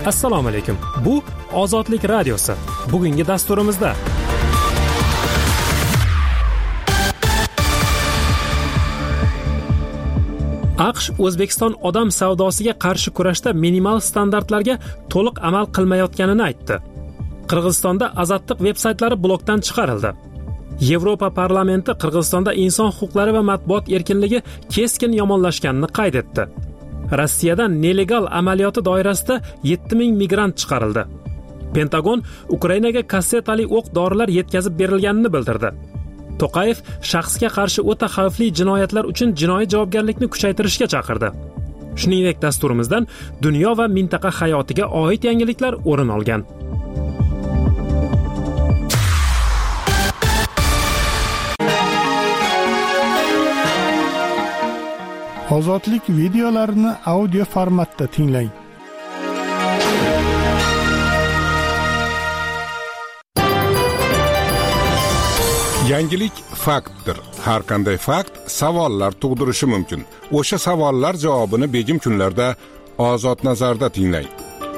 Assalomu alaykum. Bu Ozodlik radiosi. Bugungi dasturimizda AQSh O'zbekiston odam savdosiga qarshi kurashda minimal standartlarga to'liq amal qilmayotganini aytdi. Qirg'izistonda azatliq veb-saytlari blokdan chiqarildi. Yevropa parlamenti Qirg'izistonda inson huquqlari va matbuot erkinligi keskin yomonlashganini qayd etdi. Rossiyadan nelegal amaliyoti doirasida 7000 migrant chiqarildi. Pentagon Ukrainaga kassetali o'q-dorilar yetkazib berilganini bildirdi. To'qayev shaxsga qarshi o'ta xavfli jinoyatlar uchun jinoiy javobgarlikni kuchaytirishga chaqirdi. Shuningdek, dasturimizdan dunyo va mintaqa hayotiga oid yangiliklar o'rin olgan. Ozodlik videolarini audio formatda tinglang. Yangilik faktdir. Har qanday fakt savollar tug'dirishi mumkin. O'sha savollar javobini begim kunlarda Ozod nazarda tinglang.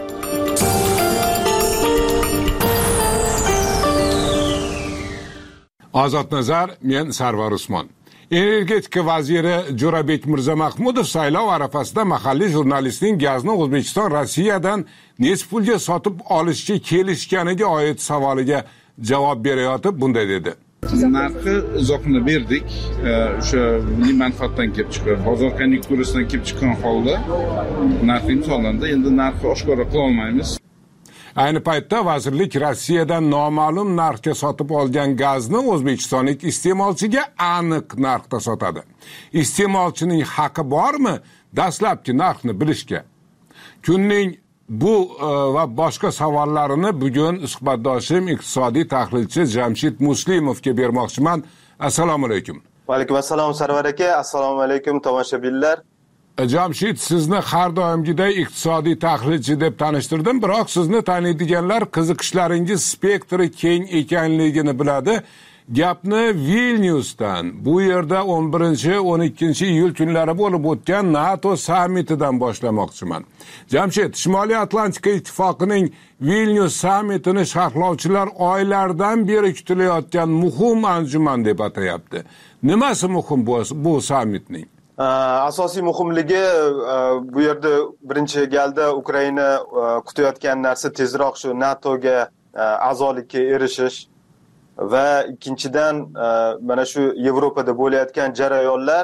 Ozod nazar, men Sarvar Usmon. Energetika vaziri Jo'rabek Mirzamahmudov saylov arafasida mahalliy jurnalistning gazni O'zbekiston Rossiyadan nech pulga sotib olishga kelishganiga oid savoliga javob berayotib bunday dedi. Narxi izohini berdik. O'sha milliy manfaatdan kelib chiqqan, bozor konjunkturasidan kelib chiqqan holda narx imzolandi. Endi narxni oshkora qila olmaymiz. Ayni paytda vazirlik Rossiyadan noma'lum narxga sotib olgan gazni o'zbekistonlik iste'molchiga aniq narxda sotadi. Iste'molchining haqqi bormi dastlabki narxni bilishga? Kunning bu va boshqa savollarini bugun suhbatdoshim iqtisodiy tahlilchi Jamshid Muslimovga bermoqchiman. Assalomu alaykum. Va alaykum assalom Sarvar aka. Assalomu alaykum tomoshabinlar. Jamshid, sizni har doimgiday iqtisodiy tahlilchi deb tanishtirdim, biroq sizni taniydiganlar qiziqishlaringiz spektri keng ekanligini biladi. Gapni Vilniusdan, bu yerda 11-12 iyul kunlari bo'lib o'tgan NATO sammitidan boshlamoqchiman. Jamshid, Shimoliy Atlantika ittifoqining Vilnius sammitini sharhlovchilar oylardan beri kutilayotgan muhim anjuman deb atayapti. Nimasi muhim bu sammitning? Asosiy muhimligi bu yerda birinchi galda Ukraina kutayotgan narsa tezroq shu NATOga a'zolikka erishish va ikkinchidan mana shu Yevropada bo'layotgan jarayonlar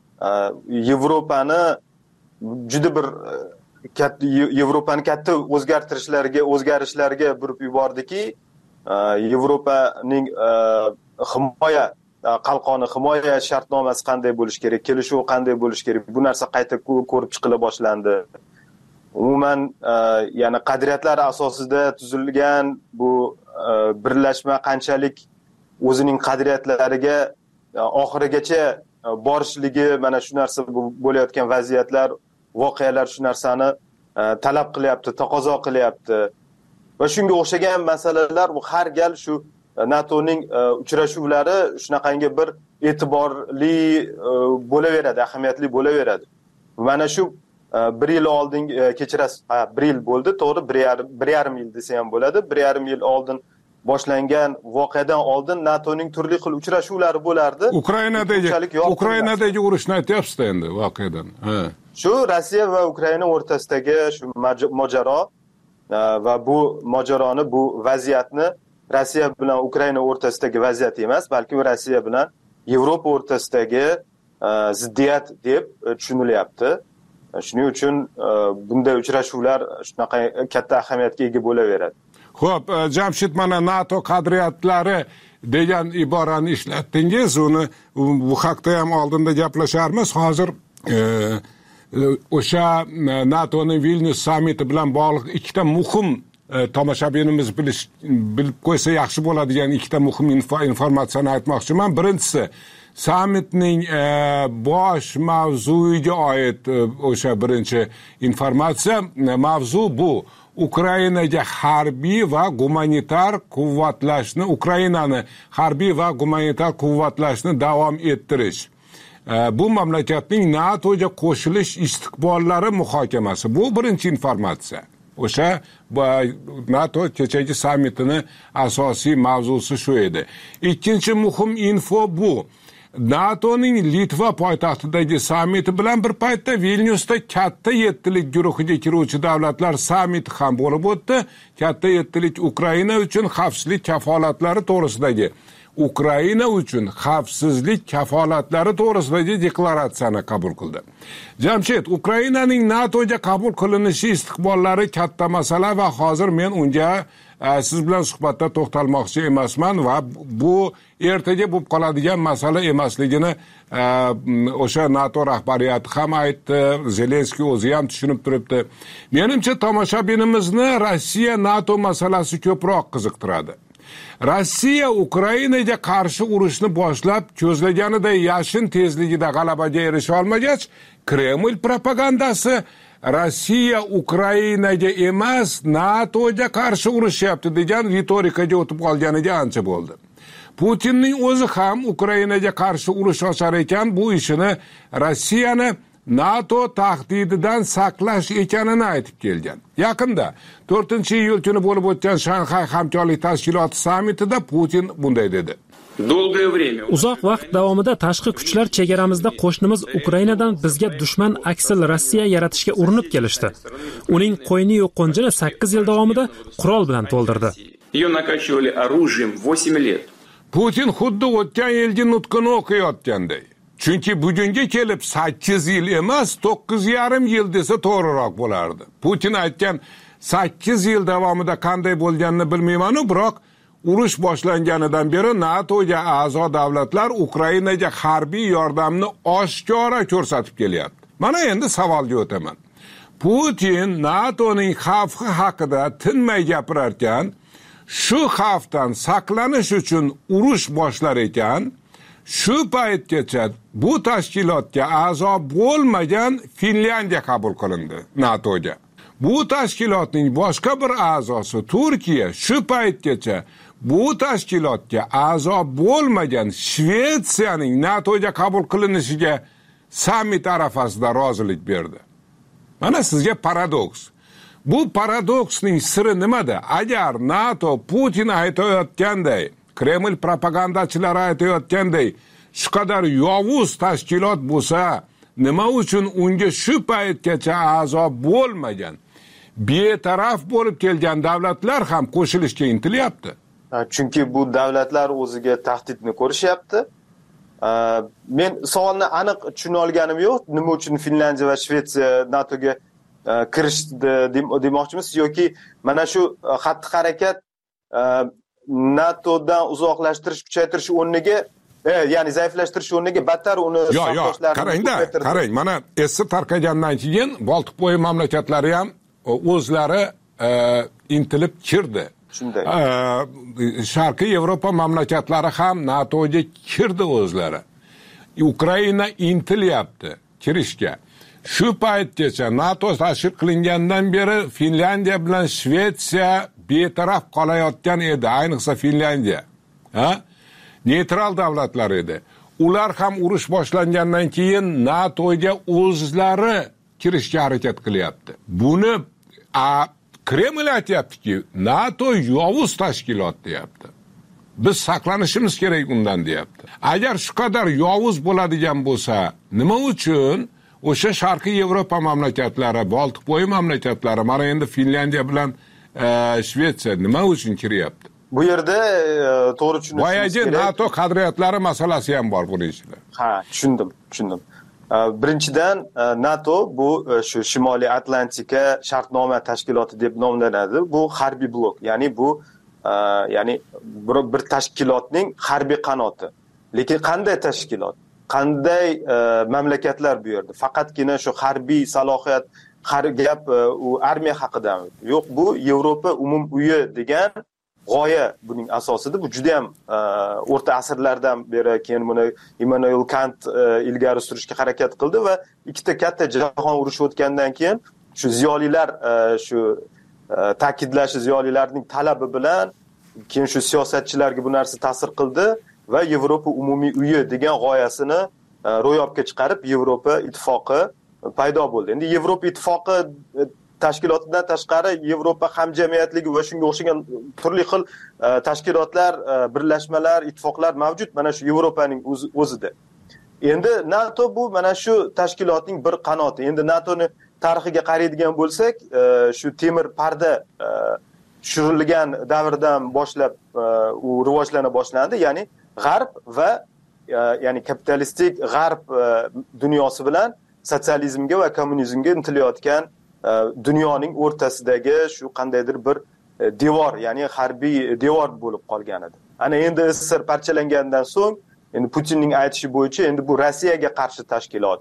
Yevropani juda bir Yevropani katta o'zgarishlarga burib yubordiki, Yevropaning himoya qalqoni, himoya shartnomasi qanday bo'lish kerak, kelishuv qanday bo'lish kerak, bu narsa qayta ko'rib chiqila boshlandi. Umuman, ya'ni qadriyatlar asosida tuzilgan bu birlashma qanchalik o'zining qadriyatlariga oxirigacha borishligi, mana shu narsa bo'layotgan vaziyatlar, voqealar shu narsani talab qilyapti, taqozo qilyapti. Va shunga o'xshagan masalalar har gal shu NATOning uchrashuvlari shunaqangi bir e'tiborli bo'laveradi, ahamiyatli bo'laveradi. Mana shu 1 yil oldin kechirasiz, 1 yil bo'ldi, to'g'ri, 1,5 yil desa ham bo'ladi. 1,5 yil oldin boshlangan voqeadan oldin NATOning turli xil uchrashuvlari bo'lardi. Ukrainadagi urushni aytyapsiz endi voqeadan. Shu Rossiya va Ukraina o'rtasidagi shu mojaro va bu mojaroni, bu vaziyatni Rossiya bilan Ukraina o'rtasidagi vaziyat emas, balki Rossiya bilan Yevropa o'rtasidagi ziddiyat deb tushunilyapti. Shuning uchun bunday uchrashuvlar shunaqa katta ahamiyatga ega bo'laveradi. Xo'p, Jamshid, mana NATO qadriyatlari degan iborani ishlatdingiz, uni bu haqda ham oldinda gaplasharmiz. Hozir o'sha NATOning Vilnius sammiti bilan bog'liq ikkita muhim tomoshabinimiz bilib qo'ysa yaxshi bo'ladigan ikkita muhim informatsiyani aytmoqchiman. Birinchisi, sammitning bosh mavzuiga oid o'sha birinchi informatsiya. Mavzu bu Ukrainaga harbiy va gumanitar quvvatlashni, Ukrainani harbiy va gumanitar quvvatlashni davom ettirish. Bu mamlakatning NATOga qo'shilish istiqbollari muhokamasi. Bu birinchi informatsiya. O'sha NATO kechagi sammitini asosiy mavzusi shu edi. Ikkinchi muhim info bu. NATOning Litva poytaxtidagi sammiti bilan bir paytda Vilnyusda katta 7lik guruhiga kiruvchi davlatlar sammiti ham bo'lib o'tdi. Katta 7lik Ukraina uchun xavfsizlik kafolatlari to'g'risidagi deklaratsiyani qabul qildi. Jamshid, Ukrainaning NATOga qabul qilinishi istiqbollari katta masala va hozir men unga siz bilan suhbatda to'xtalmoqchi emasman va bu ertaga bo'lib qoladigan masala emasligini o'sha NATO rahbariyati ham aytdi, Zelenskiy o'zi ham tushunib turibdi. Menimcha tomoshabinimizni Rossiya NATO masalasi ko'proq qiziqtiradi. Rossiya Ukrainaga qarshi urushni boshlab ko'zlaganiday yashin tezligida g'alabaga erisha olmagach, Kreml propagandasi Rossiya Ukrainaga emas, NATOga qarshi urushyapti degan ritorikaga o'tib qolganiga ancha bo'ldi. Putinning o'zi ham Ukrainaga qarshi urush ochar ekan, bu ishini Rossiyani NATO tahdididan saqlash ekanini aytib kelgan. Yaqinda 4-iyul kuni bo'lib o'tgan Shanxay hamkorlik tashkiloti sammitida Putin bunday dedi. Uzoq vaqt davomida tashqi kuchlar chegaramizda qo'shnimiz Ukrainadan bizga dushman aksil Rossiya yaratishga urinib kelishdi. Uning qo'yni-yu qo'njini 8 yil davomida qurol bilan to'ldirdi. Putin xuddi o'tgan yilgi nutqini o'qiyotganday. Chunki bugunga kelib 8 yil emas, 9,5 yil desa to'g'riroq bo'lardi. Putin aytgan 8 yil davomida qanday bo'lganini bilmayman-u, biroq urush boshlanganidan beri NATOga a'zo davlatlar Ukrainaga harbiy yordamni oshkora ko'rsatib kelyapti. Mana endi savolga o'taman. Putin NATOning xavfi haqida tinmay gapirar ekan, shu xavfdan saqlanish uchun urush boshlar ekan, shu paytgacha bu tashkilotga a'zo bo'lmagan Finlyandiya qabul qilindi NATOga. Bu tashkilotning boshqa bir a'zosi Turkiya shu paytgacha bu tashkilotga a'zo bo'lmagan Shvetsiyaning NATOga qabul qilinishiga sammit arafasida rozilik berdi. Mana sizga paradoks. Bu paradoksning siri nimada? Agar NATO Putin aytayotganday, Kreml propagandachilari aytayotganday shu qadar yovuz tashkilot bo'lsa, nima uchun unga shu paytgacha a'zo bo'lmagan, betaraf bo'lib kelgan davlatlar ham qo'shilishga intilyapti? Chunki bu davlatlar o'ziga tahdidni ko'rishyapti. Men savolni aniq tushuna olganim yo'q. Nima uchun Finlyandiya va Shvetsiya NATOga kirishdi demoqchimiz yoki mana shu xatti-harakat NATOdan uzoqlashtirish, kuchaytirish o'rniga, ya'ni zaiflashtirish o'rniga battar uni qarang, mana essi tarqagandan keyin Boltiqbo'yi mamlakatlari ham o'zlari intilib kirdi. Shunday. Sharqiy Yevropa mamlakatlari ham NATOga kirdi o'zlari. Ukraina intilyapti kirishga. Shu paytgacha NATO tashkil qilingandan beri Finlyandiya bilan Shvetsiya betaraf qolayotgan edi, ayniqsa Finlyandiya. Neytral davlatlar edi. Ular ham urush boshlangandan keyin NATOga o'zlari kirishga harakat qilyapti. Buni Kreml aytayaptiki, NATO yovuz tashkilot deyapti. Biz saqlanishimiz kerak undan deyapti. Agar shu qadar yovuz bo'ladigan bo'lsa, nima uchun o'sha Sharqiy Yevropa mamlakatlari, Boltiqbo'yi mamlakatlari, mana endi Finlyandiya bilan Shvetsiya nima uchun kiryapti? Bu yerda to'g'ri tushunishimiz kerak. Boyagi NATO qadriyatlari masalasi ham bor buning ichida. Ha, tushundim. Birinchidan NATO bu shu Shimoliy Atlantika shartnoma tashkiloti deb nomlanadi. Bu harbiy blok, ya'ni bu bir tashkilotning harbiy qanoti. Lekin qanday tashkilot? Qanday mamlakatlar bu yerda? Faqatgina shu harbiy salohiyat, gap u armiya haqidami? Yo'q, bu Yevropa umumiy degan g'oya buning asosida. Bu juda ham o'rta asrlardan beri keyin buni Immanuel Kant ilgari surishga harakat qildi va ikkita katta jahon urushi o'tgandan keyin shu ziyolilar shu ta'kidlashi ziyolilarning talabi bilan keyin shu siyosatchilarga bu narsa ta'sir qildi va Yevropa umumiy uyi degan g'oyasini ro'yobga chiqarib Yevropa ittifoqi paydo bo'ldi. Endi Yevropa ittifoqi tashkilotidan tashqari Yevropa hamjamiyatligi va shunga o'xshagan turli xil tashkilotlar, birlashmalar, ittifoqlar mavjud mana shu Yevropaning o'zida. Endi NATO bu mana shu tashkilotning bir qanoti. Endi NATOni tarixiga qaraydigan bo'lsak, shu temir parda tushirilgan davrdan boshlab u rivojlana boshlandi, ya'ni G'arb va ya'ni kapitalistik G'arb dunyosi bilan sotsializmga va kommunizmga intilayotgan dunyoning o'rtasidagi shu qandaydir bir devor, ya'ni harbiy devor bo'lib qolgan edi. Ana endi SSR parchalangandan so'ng, endi Putinning aytishi bo'yicha endi bu Rossiyaga qarshi tashkilot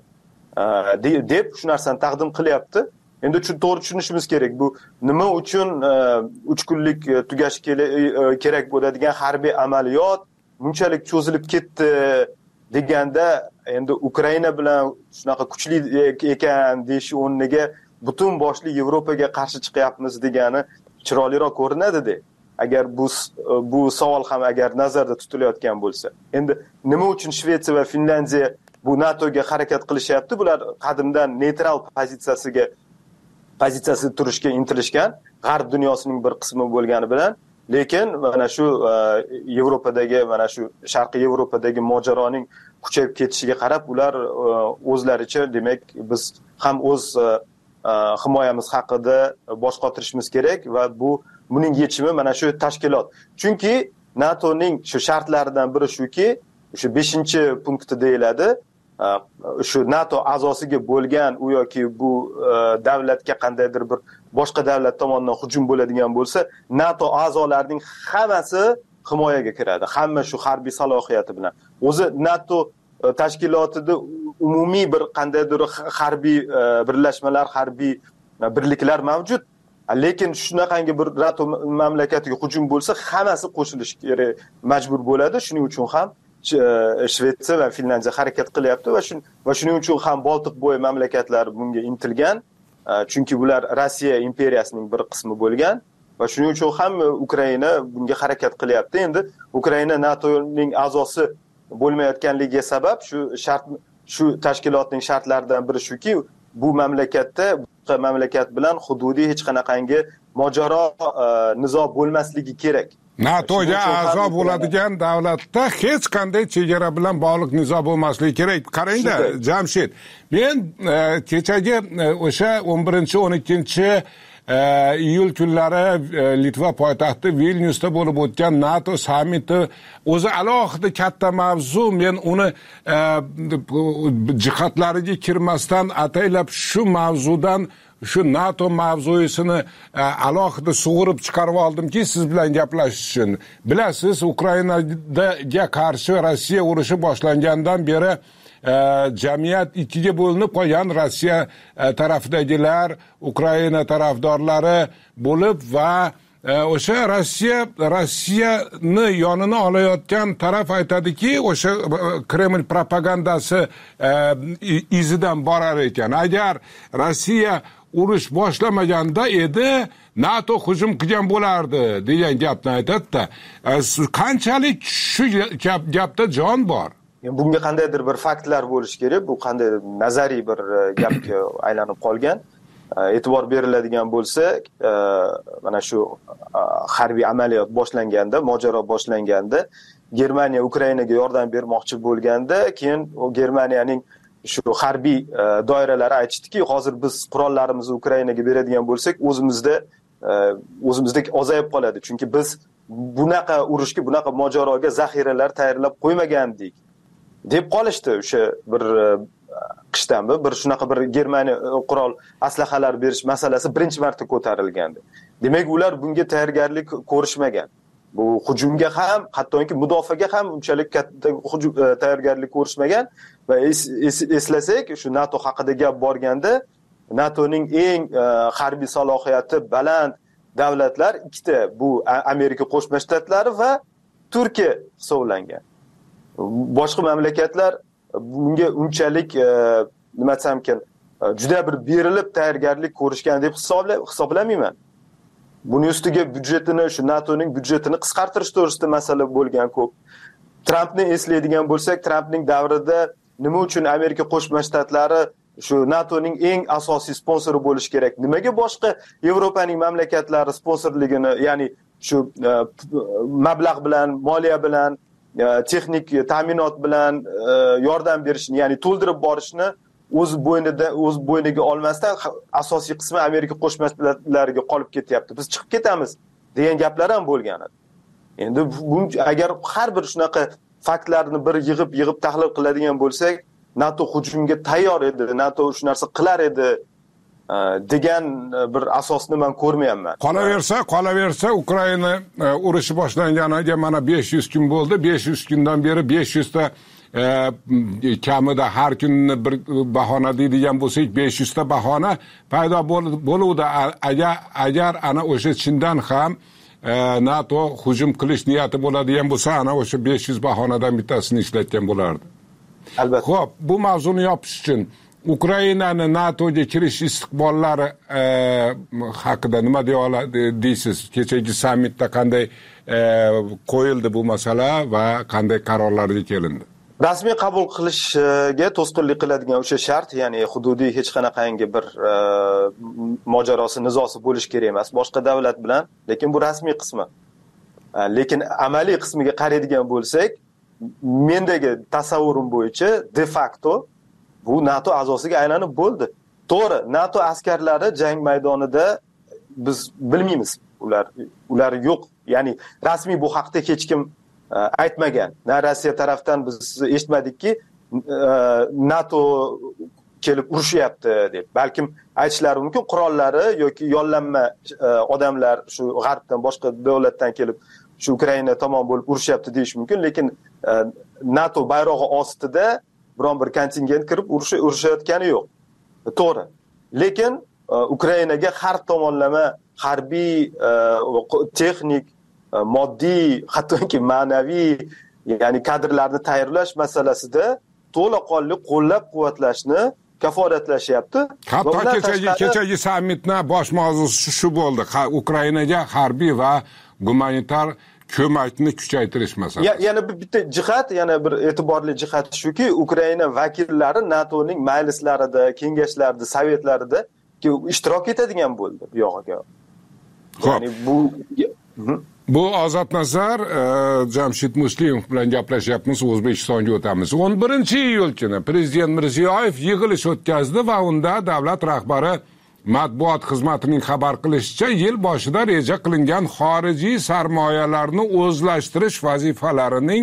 deb shu narsani taqdim qilyapti. Endi to'g'ri tushunishimiz kerak. Bu nima uchun 3 kunlik tugashi kerak bo'ladigan harbiy amaliyot bunchalik cho'zilib ketdi deganda, endi Ukraina bilan shunaqa kuchli ekan deyish o'rniga butun boshli Yevropaga qarshi chiqyapmiz degani chiroyliroq ko'rinadi-da. Agar bu savol ham agar nazarda tutilayotgan bo'lsa. Endi nima uchun Shvetsiya va Finlandiya bu NATOga harakat qilishyapti? Bular qadimdan neytral pozitsiyasida turishga intilishgan, G'arb dunyosining bir qismi bo'lgani bilan, lekin mana shu Yevropadagi, mana shu Sharqiy Yevropadagi mojaroning kuchayib ketishiga qarab, ular o'zlaricha, demak, biz ham o'z himoyamiz haqida bosh qotirishimiz kerak va buning yechimi mana shu tashkilot. Chunki NATOning shu shartlaridan biri shuki, shu 5-punkti deyiladi. Shu NATO a'zosiga bo'lgan u yoki bu davlatga qandaydir bir boshqa davlat tomonidan hujum bo'ladigan bo'lsa, NATO a'zolarining hammasi himoyaga kiradi. Hamma shu harbiy salohiyati bilan. O'zi NATO tashkilotida umumiy bir qandaydir harbiy birlashmalar, harbiy birliklar mavjud. Lekin shunaqangi bir NATO mamlakatiga hujum bo'lsa, hammasi qo'shilishga majbur bo'ladi. Shuning uchun ham Shvetsiya va Finlandiya harakat qilyapti va shuning uchun ham Boltiq bo'yi mamlakatlari bunga intilgan. Chunki bular Rossiya imperiyasining bir qismi bo'lgan va shuning uchun ham Ukraina bunga harakat qilyapti. Endi Ukraina NATOning a'zosi bo'lmayotganligiga sabab shu tashkilotning shartlaridan biri shuki, bu mamlakatda boshqa mamlakat bilan hududiy hech qanaqangi mojaro, nizo bo'lmasligi kerak. NATOga a'zo bo'ladigan davlatda hech qanday chegara bilan bog'liq nizo bo'lmasligi kerak. Qarangda, Jamshid, men kechagi o'sha 11-12 iyul kunlari Litva poytaxti Vilnyusda bo'lib o'tgan NATO sammiti o'zi alohida katta mavzu. Men uni jihatlariga kirmasdan ataylab shu mavzudan, shu NATO mavzusini alohida sug'urib chiqarib oldimki, siz bilan gaplashish uchun. Bilasiz, Ukrainaga qarshi Rossiya urushi boshlangandan beri jamiyat ikkiga bo'linib qolgan. Rossiya tarafidagilar, Ukraina tarafdorlari bo'lib va o'sha Rossiyani yonini olayotgan taraf aytadiki, o'sha Kreml propagandasi izidan borar ekan. Agar Rossiya urush boshlamaganda edi, NATO hujum qilgan bo'lardi degan gapni aytadi-da. Qanchalik shu gapda jon bor? Bunga qandaydir bir faktlar bo'lishi kerak. Bu qanday nazariy bir gapga aylanib qolgan. E'tibor beriladigan bo'lsa, mana shu harbiy amaliyot boshlanganda, mojaro boshlanganda, Germaniya Ukrainaga yordam bermoqchi bo'lganda, keyin Germaniyaning shu harbiy doiralari aytishdiki, hozir biz qurollarimizni Ukrainaga beradigan bo'lsak, o'zimizda ozayib qoladi. Chunki biz bunaqa urushga, bunaqa mojaroga zaxiralar tayyorlab qo'ymagandik deb qolishdi. O'sha bir qishdanmi bir shunaqa bir Germaniya qurol aslahalar berish masalasi birinchi marta ko'tarilgandi. Demak, ular bunga tayyorgarlik ko'rishmagan. Bu hujumga ham, hattoki mudofaaga ham unchalik katta tayyorgarlik ko'rishmagan va eslasak, shu NATO haqida gap borganda, NATOning eng harbiy salohiyati baland davlatlar ikkita, bu Amerika Qo'shma Shtatlari va Turkiya hisoblangan. Boshqa mamlakatlar bunga unchalik nima desamkin, juda bir berilib tayyorgarlik ko'rishgan deb hisoblamayman. Buning ustiga byudjetini, shu NATOning byudjetini qisqartirish to'g'risida masala bo'lgan ko'p. Trampni eslaydigan bo'lsak, Trampning davrida nima uchun Amerika Qo'shma Shtatlari shu NATOning eng asosiy sponsori bo'lish kerak. Nimaga boshqa Yevropaning mamlakatlari sponsorligini, ya'ni shu mablag' bilan, moliya bilan, texnik ta'minot bilan yordam berishni, ya'ni to'ldirib borishni o'z bo'yniga olmasdan asosiy qismi Amerika Qo'shma Shtatlariga qolib ketyapti. Biz chiqib ketamiz degan gaplar ham bo'lgan edi. Endi agar har bir shunaqa faktlarni bir yig'ib tahlil qiladigan bo'lsak, NATO hujumga tayyor edi, NATO shu narsa qilar edi degan bir asosni men ko'rmayapman. Qolaversa Ukraina urushi boshlanganiga mana 500 kun bo'ldi. 500 kundan beri 500 ta kamida har kunni bir bahona deydigan bo'lsak 500 ta bahona paydo bo'luvdi. Agar ana o'sha chindan ham NATO hujum qilish niyati bo'ladigan bo'lsa, ana o'sha 500 bahonadan bittasini ishlatgan bo'lardi. Albatta. Xo'p, bu mavzuni yopish uchun Ukrainani NATOga kirish istiqbollari haqida nima deysiz? Kechagi sammitda qanday qo'yildi bu masala va qanday qarorlarga kelindi? Rasmiy qabul qilishga to'sqinlik qiladigan o'sha shart, ya'ni hududiy hech qanaqangi bir mojarosi, nizosi bo'lish kerak emas boshqa davlat bilan, lekin bu rasmiy qismi. Lekin amaliy qismiga qaraydigan bo'lsak, mendagi tasavvurim bo'yicha de facto bu NATO a'zosiga aylanib bo'ldi. To'g'ri, NATO askarlari jang maydonida biz bilmaymiz. Ular yo'q. Ya'ni rasmiy bu haqda hech kim aytmagan. Na Rossiya tarafdan biz eshitmadikki NATO kelib urushyapti deb. Balkim aytishlari mumkin, qurollari yoki yollanma odamlar shu g'arbdan, boshqa davlatdan kelib shu Ukraina tomon bo'lib urushyapti deyish mumkin, lekin NATO bayrog'i ostida biron bir kontingent kirib urushayotgani yo'q. To'g'ri. Lekin Ukrainaga har tomonlama harbiy, texnik, moddiy, hattoki ma'naviy, ya'ni kadrlarni tayyorlash masalasida to'laqonli qo'llab-quvvatlashni kafolatlashyapti. Hatto kechagi sammitning bosh mavzusi shu bo'ldi. Ukrainaga harbiy va gumanitar ko'makni kuchaytirish masalasi. Yana bitta jihat, yana bir e'tiborli jihat shuki, Ukraina vakillari NATOning majlislarida, kengashlarida, sovetlarida ishtirok etadigan bo'ldi bu yog'iga. Ya'ni bu Ozod Nazar, Jamshid Muslimov bilan gaplashyapmiz, O'zbekistonga o'tamiz. 11-iyul kuni Prezident Mirziyoyev yig'ilish o'tkazdi va unda davlat rahbari matbuot xizmatining xabar qilishicha, yil boshida reja qilingan xorijiy sarmoyalarni o'zlashtirish vazifalarining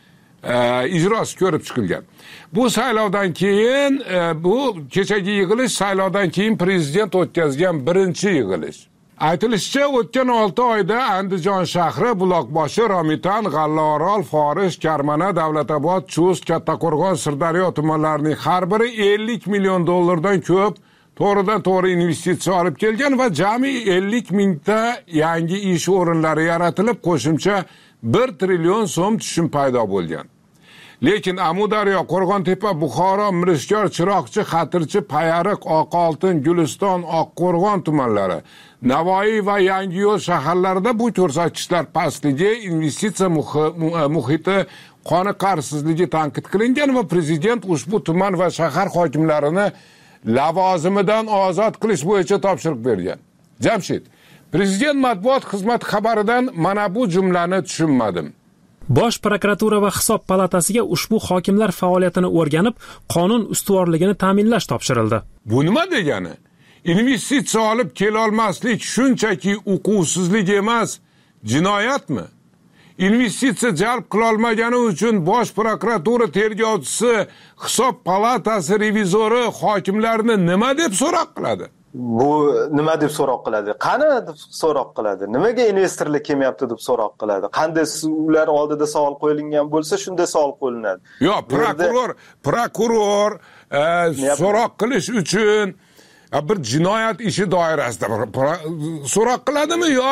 ijrosi ko'rib chiqilgan. Bu saylovdan keyin, bu kechagi yig'ilish saylovdan keyin prezident o'tkazgan birinchi yig'ilish. Aytilishicha, o'tgan 6 oyda Andijon shahri, Buloqboshi, Romitan, G'allaorol, Forish, Karmana, Davlatobod, Chust, Kattaqo'rg'on, Sirdaryo tumanlarining har biri 50 million dollardan ko'p to'g'ridan-to'g'ri investitsiya olib kelgan va jami 50 mingta yangi ish o'rinlari yaratilib, qo'shimcha 1 trillion so'm tushum paydo bo'lgan. Lekin Amudaryo, Qo'rg'ontepa, Buxoro, Mirishkor, Chiroqchi, Xatirchi, Payariq, Oqoltin, Guliston, Oqqo'rg'on tumanlari, Navoiy va Yangiyo'l shaharlarida bu ko'rsatkichlar pastligi, investitsiya muhiti qoniqarsizligi tanqid qilingan va prezident ushbu tuman va shahar hokimlarini lavozimidan ozod qilish bo'yicha topshiriq bergan. Jamshid, prezident matbuot xizmati xabaridan mana bu jumlani tushunmadim. Bosh prokuratura va hisob palatasiga ushbu hokimlar faoliyatini o'rganib, qonun ustuvorligini ta'minlash topshirildi. Bu nima degani? Investitsiya olib kela olmaslik shunchaki uquvsizlik emas, jinoyatmi? Investitsiya jalb qila olmagani uchun bosh prokuratura tergovchisi, hisob palatasi revizori hokimlarni nima deb so'roq qiladi? Bu nima deb so'roq qiladi? Qani deb so'roq qiladi? Nimaga investorlar kelmayapti deb so'roq qiladi? Qanday ular oldida savol qo'yilgan bo'lsa, shunday savol qo'yiladi. Yo'q, prokuror so'roq qilish uchun bir jinoyat ishi doirasida so'roq qiladimi yo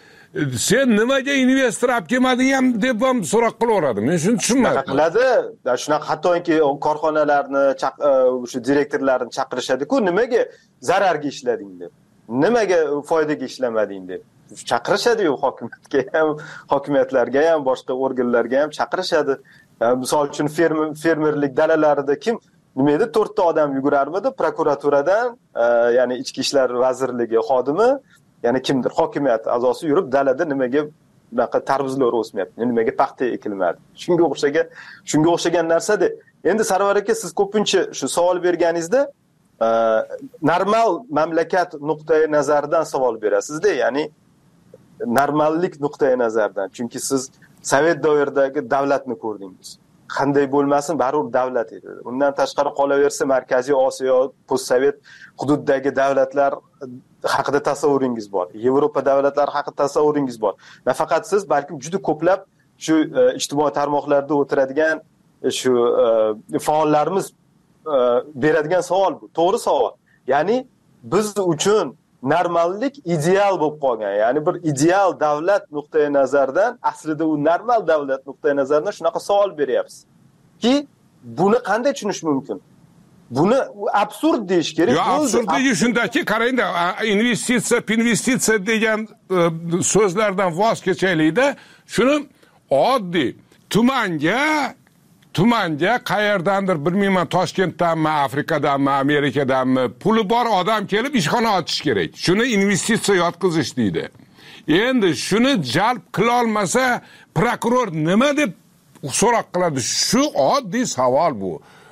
sen nimaga investor olib kelmading deb ham so'roq qilaveradi? Men shuni tushunmadim. Qiladi. Shunaqa hattoki korxonalarni, o'sha direktorlarni chaqirishadi-ku, nimaga zararga ishlading deb. Nimaga foydaga ishlamading deb. Chaqirishadi-yu hokimiyatga ham, hokimiyatlarga ham, boshqa organlarga ham chaqirishadi. Misol uchun fermerlik dalalarida kim nima edi 4 ta odam yugurarmidi prokuraturadan, ya'ni ichki ishlar vazirligi xodimi, ya'ni kimdir hokimiyat a'zosi yurib dalada nimaga bunaqa tarvuzlar o'smayapti, nimaga paxta ekilmadi. Shunga o'xshagan narsada. Endi Sarvar aka, siz ko'pincha shu savol berganingizda normal mamlakat nuqtai nazaridan savol berasiz-da, ya'ni normallik nuqtai nazaridan. Chunki siz Sovet davridagi davlatni ko'rdingiz. Qanday bo'lmasin, baribir davlat edi. Undan tashqari qolaversa, Markaziy Osiyo, postsovet hududdagi davlatlar haqida tasavvuringiz bor. Yevropa davlatlari haqida tasavvuringiz bor. Nafaqat siz, balkim juda ko'plab shu ijtimoiy tarmoqlarda o'tiradigan shu faollarimiz beradigan savol bu. To'g'ri savol. Ya'ni biz uchun normallik ideal bo'lib qolgan. Ya'ni bir ideal davlat nuqtai nazaridan, aslida u normal davlat nuqtai nazaridan shunaqa savol beryapsiz. Ki buni qanday tushunish mumkin? Buni absurd deyish kerak. Yo, absurdligi shundaki, qarangda, investitsiya degan so'zlardan voz kechaylikda, shuni oddiy tumanga qayerdandir bilmayman, Toshkentdanmi, Afrikadanmi, Amerikadanmi puli bor odam kelib ishxona ochish kerak. Shuni investitsiya yotqizish deydi. Endi shuni jalb qila olmasa prokuror nima deb so'roq qiladi? Shu oddiy savol bu.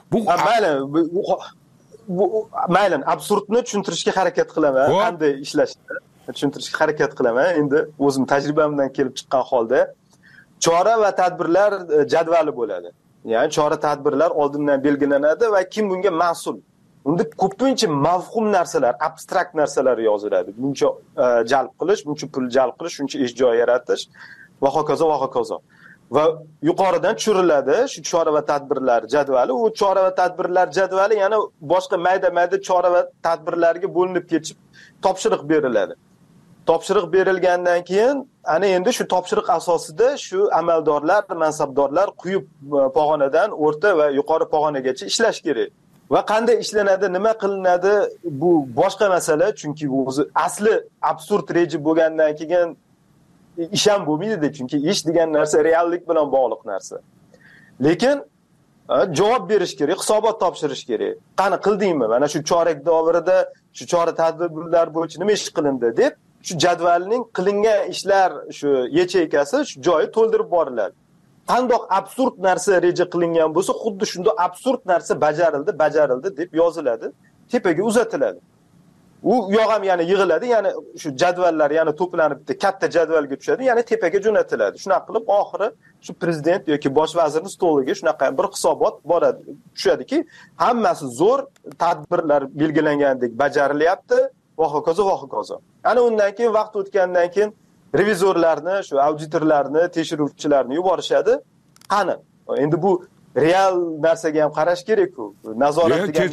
Mayli, absurdni tushuntirishga harakat qilaman, qanday ishlashini tushuntirishga harakat qilaman. Endi o'zim tajribamdan kelib chiqqan holda chora va tadbirlar jadvali bo'ladi. Ya'ni chora-tadbirlar oldindan belgilanadi va kim bunga mas'ul. Unda ko'pincha mavhum narsalar, abstrakt narsalar yoziladi. Buncha jalb qilish, buncha pul jalb qilish, shuncha ish joyi yaratish va hokazo va hokazo. Va yuqoridan tushiriladi shu chora va tadbirlar jadvali. U chora va tadbirlar jadvali yana boshqa mayda-mayda chora va tadbirlarga bo'linib ketib topshiriq beriladi. Topshiriq berilgandan keyin ana endi shu topshiriq asosida shu amaldorlar, mansabdorlar quyi pog'onadan o'rta va yuqori pog'onagacha ishlash kerak. Va qanday ishlanadi, nima qilinadi, bu boshqa masala, chunki o'zi asli absurd reja bo'lgandan keyin ish ham bo'lmaydi, chunki ish degan narsa reallik bilan bog'liq narsa. Lekin javob berish kerak, hisobot topshirish kerak. Qani qildingmi? Mana shu chorak davrida shu chora tadbirlar bo'yicha nima ish qilindi deb shu jadvalning qilingan ishlar shu yacheykasi shu joyi to'ldirib boriladi. Qandoq absurd narsa reja qilingan bo'lsa, xuddi shunday absurd narsa bajarildi deb yoziladi, tepaga uzatiladi. U yo'q ham yana yig'iladi, yana shu jadvallar yana to'planib bitta katta jadvalga tushadi, yana tepaga jo'natiladi. Shunaqa qilib oxiri shu prezident yoki bosh vazirning stoliga shunaqa bir hisobot boradi, tushadiki, hammasi zo'r, tadbirlar belgilangandek bajarilyapti. Va hokazo. Ana undan keyin vaqt o'tgandan keyin revizorlarni, shu auditorlarni, tekshiruvchilarni yuborishadi. Qani? Endi bu real narsaga ham qarash kerak-ku. Nazorat degan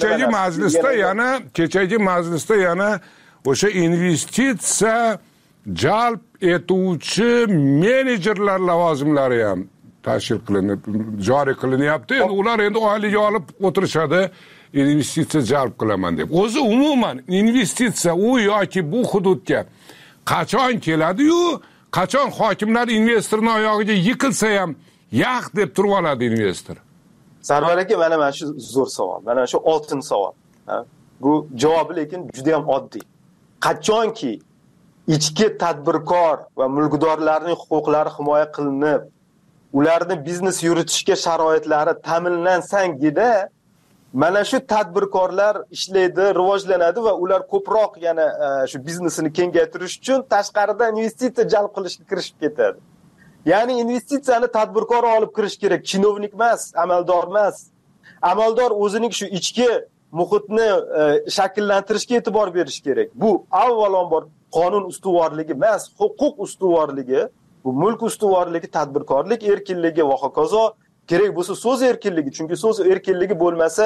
kechagi majlisda yana o'sha investitsiya jalb etuvchi menejerlar lavozimlari ham tashkil qilinib, joriy qilinyapti. Endi ular endi oylik olib o'tirishadi. Investitsiya jalb qilaman deb. O'zi umuman investitsiya u yoki bu hududga qachon keladi-yu, qachon hokimlar investorning oyog'iga yiqilsa ham yaq deb turib oladi investor. Sarvar aka, mana shu zo'r savol. Mana shu oltin savol. Bu javobi lekin juda ham oddiy. Qachonki ichki tadbirkor va mulkdorlarning huquqlari himoya qilinib, ularni biznes yuritishga sharoitlari ta'minlansangina mana shu tadbirkorlar ishlaydi, rivojlanadi va ular ko'proq yana shu biznesini kengaytirish uchun tashqaridan investitsiya jalb qilishga kirishib ketadi. Ya'ni investitsiyani tadbirkor olib kirish kerak, chinovnik emas, amaldor emas. Amaldor o'zining shu ichki muhitni shakllantirishga e'tibor berish kerak. Bu avvalambor qonun ustuvorligi emas, huquq ustuvorligi, bu mulk ustuvorligi, tadbirkorlik erkinligi va hokazo. Kerak bo'lsa so'z erkinligi, chunki so'z erkinligi bo'lmasa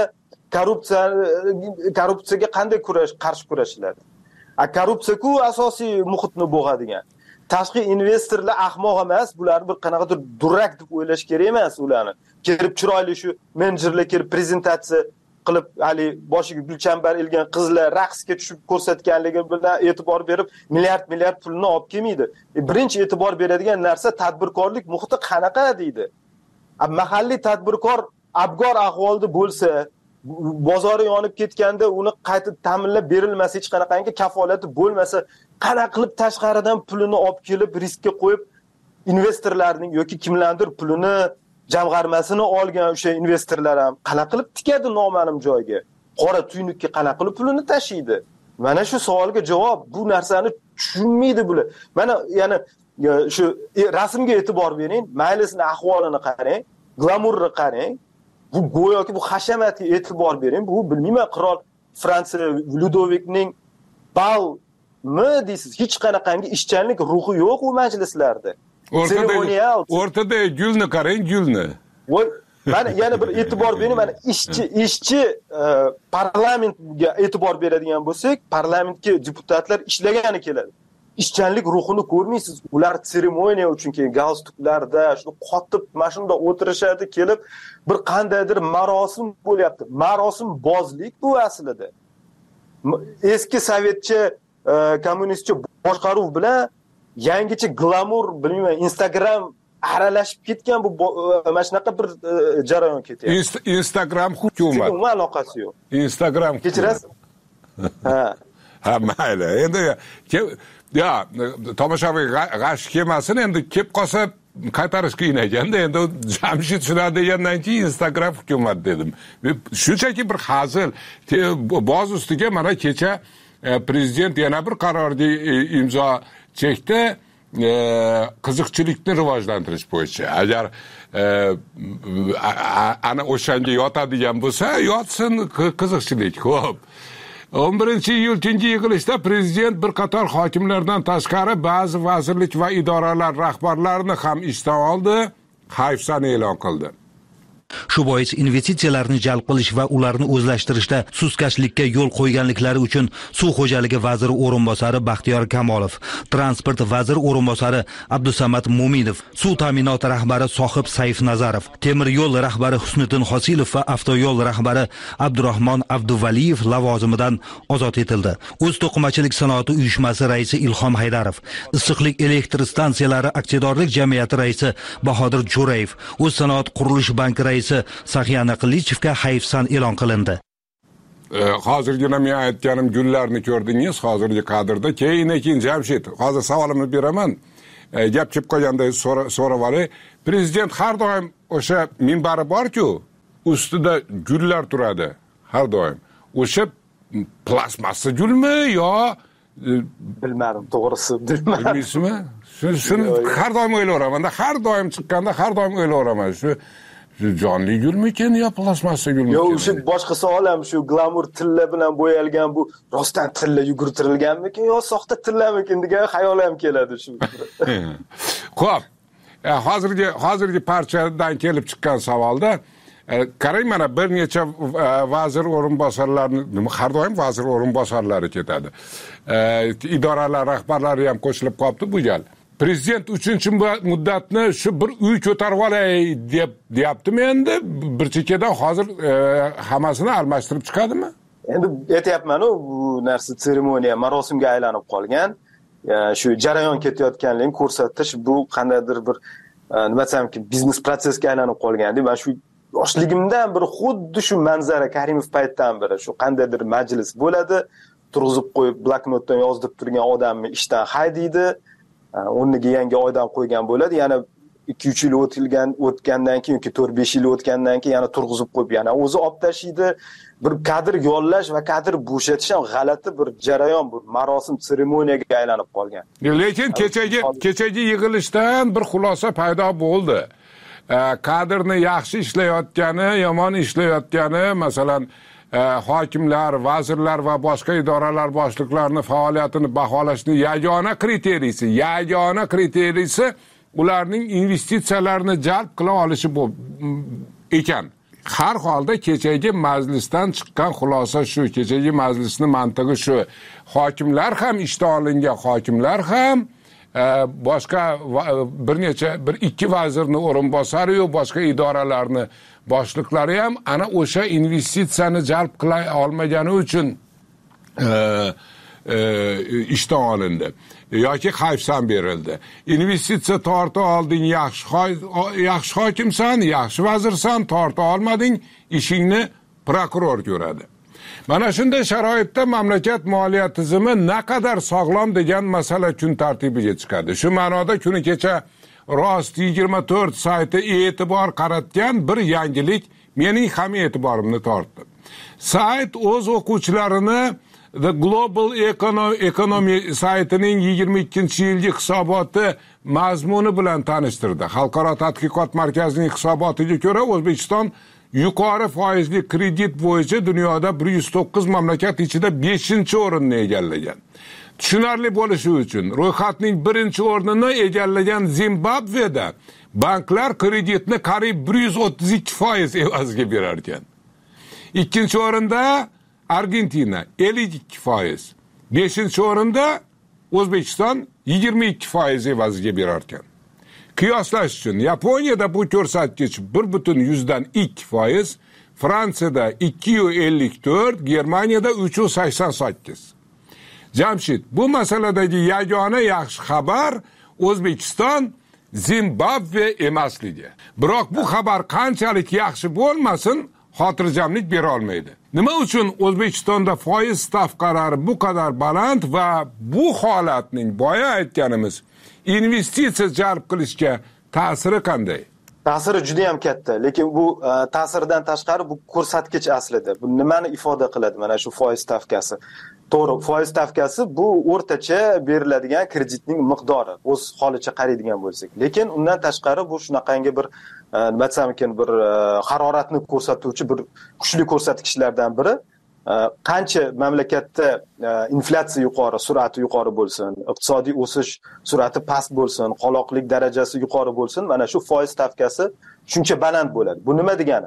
korrupsiyaga qanday qarshi kurashiladi? Korrupsiya-ku asosiy muhitni bo'g'adigan. Tashqi investorlar ahmoq emas, bularni bir qanaqadir durak deb o'ylash kerak emas ularni. Kelib chiroyli shu menejerlar kelib prezentatsiya qilib, hali boshiga gulchambar ilgan qizlar raqsga tushib ko'rsatganligi bilan e'tibor berib, milliard pulni olib kelmaydi. Birinchi e'tibor beradigan narsa tadbirkorlik muhiti qanaqa deydi. Mahalliy tadbirkor abgor ahvolda bo'lsa, bozori yonib ketganda uni qayta ta'minlab berilmasa, hech qanaqangi kafolati bo'lmasa, qanaqa qilib tashqaridan pulini olib kelib riskka qo'yib investorlarning yoki kimlardir pulini jamg'armasini olgan o'sha investorlar ham qanaqa qilib tikadi noma'lum joyga? Qora tuynukka qanaqa qilib pulini tashiydi? Mana shu savolga javob, bu narsani tushunmaydi bular. Mana yana shu rasmga e'tibor bering, maylisini ahvolini qarang, glamurni qarang. Bu go'yoki bu hashamatga e'tibor bering. Bu bilmayman, qirol Fransiya Ludovikning balmi deysiz, hech qanaqangi ishchanlik ruhi yo'q u majlislarda. O'rtada gulni qarang, gulni. Voy, mana yana bir e'tibor bering, mana ishchi parlamentga e'tibor beradigan bo'lsak, parlamentga deputatlar ishlagani keladi. Ishchanlik ruhini ko'rmaysiz. Ular seremoniya uchun keyin galstuklarda shu qotib mashinada o'tirishadi, kelib bir qandaydir marosim bo'lyapti. Marosim bozlik bu aslida. Eski sovetcha kommunistcha boshqaruv bilan yangicha glamur, bilmayman, Instagram aralashib ketgan bu mana shunaqa bir jarayon ketyapti. Instagram hukumat. Umuman aloqasi yo'q. Instagram. Kechirasiz? Ha, mayli. Endi tomoshabin g'ash kelmasin, endi kelib qolsa qaytarish qiyin ekanda. Endi Jamshid shular degandan keyin Instagram hukumat dedim. Shunchaki bir hazil. Boz ustiga mana kecha prezident yana bir qarorga imzo chekdi. Qiziqchilikni rivojlantirish bo'yicha. Agar ana o'shanga yotadigan bo'lsa, yotsin qiziqchilik. Xo'p. 11-iyul tungi yig'ilishda prezident bir qator hokimlardan tashqari ba'zi vazirlik va idoralar rahbarlarini ham ishdan oldi, hayfsani e'lon qildi. Shu bois investitsiyalarni jalb qilish va ularni o'zlashtirishda sustkashlikka yo'l qo'yganliklari uchun Suv xo'jaligi vaziri o'rinbosari Baxtiyor Kamolov, transport vaziri o'rinbosari Abdusamad Mo'minov, suv ta'minoti rahbari Sohib Sayfnazarov, temir yo'l rahbari Husniddin Hosilov va avtoyo'l rahbari Abdurahmon Abduvaliyev lavozimidan ozod etildi. O'z to'qimachilik sanoati uyushmasi raisi Ilhom Haydarov, issiqlik elektr stansiyalari aksiyadorlik jamiyati raisi Bahodir Jo'rayev, o'z sanoat qurilish banki raisi Saxiyana Qilichevga hayfsan e'lon qilindi. Hozirgina men aytganim gullarni ko'rdingiz, hozirgi kadrda. Keyin Jamshid, hozir savolimni beraman. Gap kelib qolganda so'rab olay. Prezident har doim o'sha minbari bor-ku, ustida gullar turadi, har doim. O'sha plasmassa gulmi yo bilmadim, to'g'risi bilmadim. Bilmaysizmi? Shuni har doim o'ylayveraman. Har doim chiqqanda har doim o'ylayveraman. Shu jonli gulmikin yo plasmassa gulmikin? Yo'q, shu boshqa savol ham shu glamur tilla bilan bo'yalgan bu rostdan tilla yugurtirilganmikin yo soxta tillamikin degan xayol ham keladi shu. Xo'p. Hozirgi parchadan kelib chiqqan savolda qarang, mana bir necha vazir o'rinbosarlarini, har doim vazir o'rinbosarlari ketadi. Idoralar rahbarlari ham qo'shilib qolibdi bu gal. Prezident 3-muddatni shu bir uy ko'tarib olay deyaptimi endi? Bir chekkadan hozir hammasini almashtirib chiqadimi? Endi aytayapman-ku, bu narsa seremoniya, marosimga aylanib qolgan. Shu jarayon ketayotganligini ko'rsatish, bu qandaydir bir nima desam-ki, biznes prosesga aylanib qolganda, men shu yoshligimdan bir xuddi shu manzara Karimov paytdan beri shu qandaydir majlis bo'ladi, turg'izib qo'yib bloknotdan yozib turgan odamni ishdan haydaydi. O'rniga yangi odam qo'ygan bo'ladi. Yana 2-3 yil o'tgandan keyin yoki 4-5 yil o'tgandan keyin yana turg'izib qo'yib yana o'zi olib tashlaydi. Bir kadr yollash va kadr bo'shatish ham g'alati bir jarayon, bu marosim seremoniyaga aylanib qolgan. Lekin kechagi yig'ilishdan bir xulosa paydo bo'ldi. Kadrni yaxshi ishlayotgani, yomon ishlayotgani, masalan, hokimlar, vazirlar va boshqa idoralar boshliqlarining faoliyatini baholashning yagona kriteriysi ularning investitsiyalarni jalb qila olishi ekan. Har holda kechagi majlisdan chiqqan xulosa shu, kechagi majlisning mantig'i shu. Hokimlar ham ishdan olingan, hokimlar ham boshqa bir ikki vazirni o'rinbosari yo boshqa idoralarni boshliqlari ham ana o'sha investitsiyani jalb qila olmagani uchun ishdan olindi yoki hayfsan berildi. Investitsiya torta olding, yaxshi hokimsan, yaxshi vazirsan, torta olmading, ishingni prokuror ko'radi. Mana shunday sharoitda mamlakat moliya tizimi naqadar sog'lom degan masala kun tartibiga chiqadi. Shu ma'noda kuni kecha Rost 24 sayti e'tibor qaratgan bir yangilik mening ham e'tiborimni tortdi. Sayt o'z o'quvchilarini The Global Economy saytining 22-yilgi hisoboti mazmuni bilan tanishtirdi. Xalqaro tadqiqot markazining hisobotiga ko'ra, O'zbekiston yuqori foizli kredit bo'yicha dunyoda 109 mamlakat ichida 5-o'rinni egallagan. Tushunarli bo'lishi uchun ro'yxatning 1-o'rnini egallagan Zimbabveda banklar kreditni qariyb 132% evaziga berar ekan. 2-o'rinda Argentina 52%, 5-o'rinda O'zbekiston 22% evaziga berar ekan. Qiyoslash uchun Yaponiyada bu ko'rsatkich 1.2%, Fransiyada 2.54%, Germaniyada 3.88%. Jamshid, bu masaladagi yagona yaxshi xabar O'zbekiston Zimbabve emasligi. Biroq bu xabar qanchalik yaxshi bo'lmasin, xotirjamlik bera olmaydi. Nima uchun O'zbekistonda foiz stavkalari bu qadar baland va bu holatning boya aytganimiz investitsiya jalb qilishga ta'siri qanday? Ta'siri juda ham katta, lekin bu ta'sirdan tashqari bu ko'rsatkich aslida. Bu nimani ifoda qiladi? Mana shu foiz stavkasi. To'g'ri, foiz stavkasi bu o'rtacha beriladigan kreditning miqdori, o'z holicha qaraydigan bo'lsak. Lekin undan tashqari bu shunaqangi bir nima desam ekan, bir haroratni ko'rsatuvchi bir kuchli ko'rsatkichlardan biri. Qancha mamlakatda inflyatsiya yuqori, sur'ati yuqori bo'lsin, iqtisodiy o'sish sur'ati past bo'lsin, qoloqlik darajasi yuqori bo'lsin, mana shu foiz stavkasi shuncha baland bo'ladi. Bu nima degani?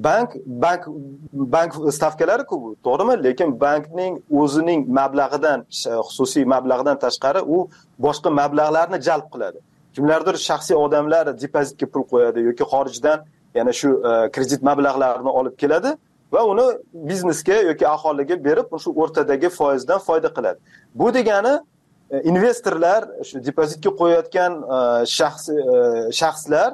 Bank stavkalari-ku, to'g'rimi? Lekin bankning o'zining mablag'idan, xususiy mablag'idan tashqari u boshqa mablag'larni jalb qiladi. Kimlardir shaxsiy odamlar depozitga pul qo'yadi yoki xorijdan yana shu kredit mablag'larini olib keladi va uni biznesga yoki aholiga berib, shu o'rtadagi foizdan foyda qiladi. Bu degani investorlar, shu depozitga qo'yayotgan shaxslar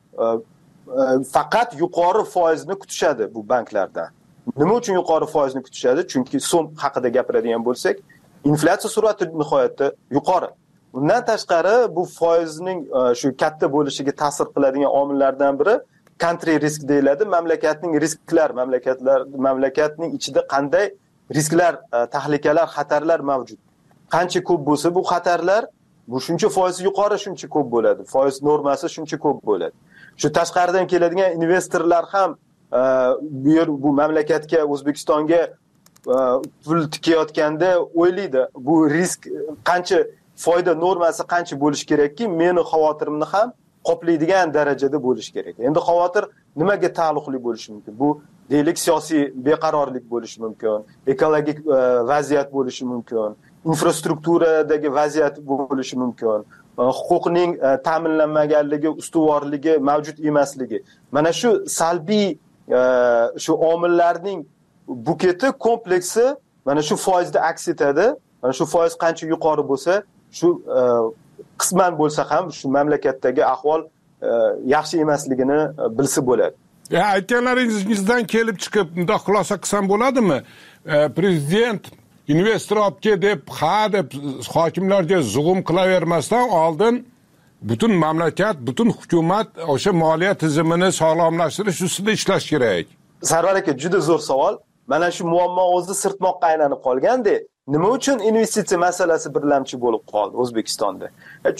faqat yuqori foizni kutishadi bu banklardan. Nima uchun yuqori foizni kutishadi? Chunki so'm haqida gapiradigan bo'lsak, inflyatsiya sur'ati nihoyatda yuqori. Undan tashqari bu foizning shu katta bo'lishiga ta'sir qiladigan omillardan biri country risk deyiladi. Mamlakatning risklar, mamlakatning ichida qanday risklar, tahlikalar, xatarlar mavjud. Qancha ko'p bo'lsa bu xatarlar, bu shuncha foiz yuqori, shuncha ko'p bo'ladi. Foiz normasi shuncha ko'p bo'ladi. Shu tashqaridan keladigan investorlar ham bu mamlakatga, O'zbekistonga pul tikayotganda o'ylaydi, bu risk qancha, foyda normasi qancha bo'lishi kerakki, meni xavotirimni ham qoplaydigan darajada bo'lishi kerak. Endi xavotir nimaga taalluqli bo'lishi mumkin? Bu deylik siyosiy beqarorlik bo'lishi mumkin, ekologik vaziyat bo'lishi mumkin, infrastrukturadagi vaziyat bo'lishi mumkin, huquqning ta'minlanmaganligi, ustuvorligi mavjud emasligi. Mana shu salbiy shu omillarning buketi, kompleksi mana shu foizda aks etadi. Mana shu foiz qancha yuqori bo'lsa, shu qisman bo'lsa ham shu mamlakatdagi ahvol yaxshi emasligini bilsa bo'ladi. Aytganlaringizdan kelib chiqib bunday xulosa qilsam bo'ladimi? Prezident investor olib kel deb, deb hokimlarga zug'um qilavermasdan oldin butun mamlakat, butun hukumat o'sha moliya tizimini sog'lomlashtirish ustida ishlash kerak. Sarvar aka, juda zo'r savol. Mana shu muammo o'zi sirtmoqqa aylanib qolganda, nima uchun investitsiya masalasi birlamchi bo'lib qoldi O'zbekistonda?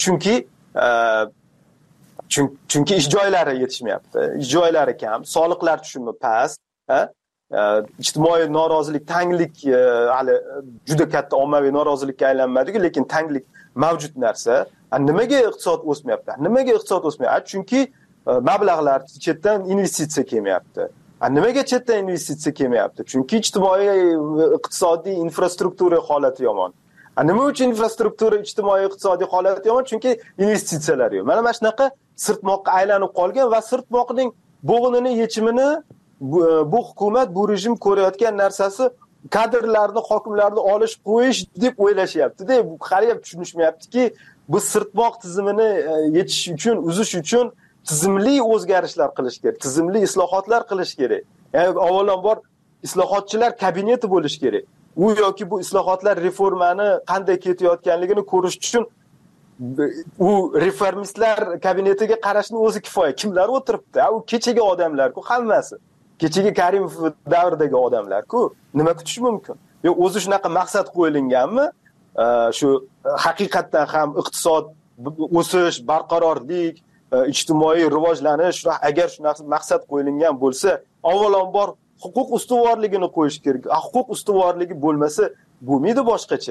Chunki ish joylari yetishmayapti. Ish joylari kam, soliqlar tushumi past, ijtimoiy norozilik, tanglik hali juda katta ommaviy norozilikka aylanmadi-ku, lekin tanglik mavjud narsa. Nimaga iqtisod o'smayapti? Nimaga iqtisod o'smayapti? Chunki mablag'lar chetdan investitsiya kelmayapti. Nimaga chetdan investitsiya kelmayapti? Chunki ijtimoiy iqtisodiy infrastruktura holati yomon. Nima uchun infrastruktura, ijtimoiy iqtisodiy holati yomon? Chunki investitsiyalar yo'q. Mana shunaqa sirtmoqqa aylanib qolgan va sirtmoqning bo'g'inini yechimini bu hukumat, bu rejim ko'rayotgan narsasi kadrlarni, hokimlarni olish, qo'yish deb o'ylashyapti-da. Bu qariyab tushunishmayaptiki, bu sirtmoq tizimini yechish uchun, uzish uchun tizimli o'zgarishlar qilish kerak, tizimli islohotlar qilish kerak. Avvalambor islohotchilar kabineti bo'lishi kerak. U yoki bu islohotlar reformani qanday ketayotganligini ko'rish uchun u reformistlar kabinetiga qarashni o'zi kifoya. Kimlar o'tiribdi? U kechagi odamlar-ku hammasi. Kechagi Karimov davridagi odamlar-ku. Nima kutish mumkin? O'zi shunaqa maqsad qo'yilganmi? Shu haqiqatdan ham iqtisod o'sish, barqarorlik, ijtimoiy rivojlanish, agar shunaqa maqsad qo'yilgan bo'lsa, avvalambor huquq ustuvorligini qo'yish kerak. Huquq ustuvorligi bo'lmasa, bo'lmaydi boshqacha.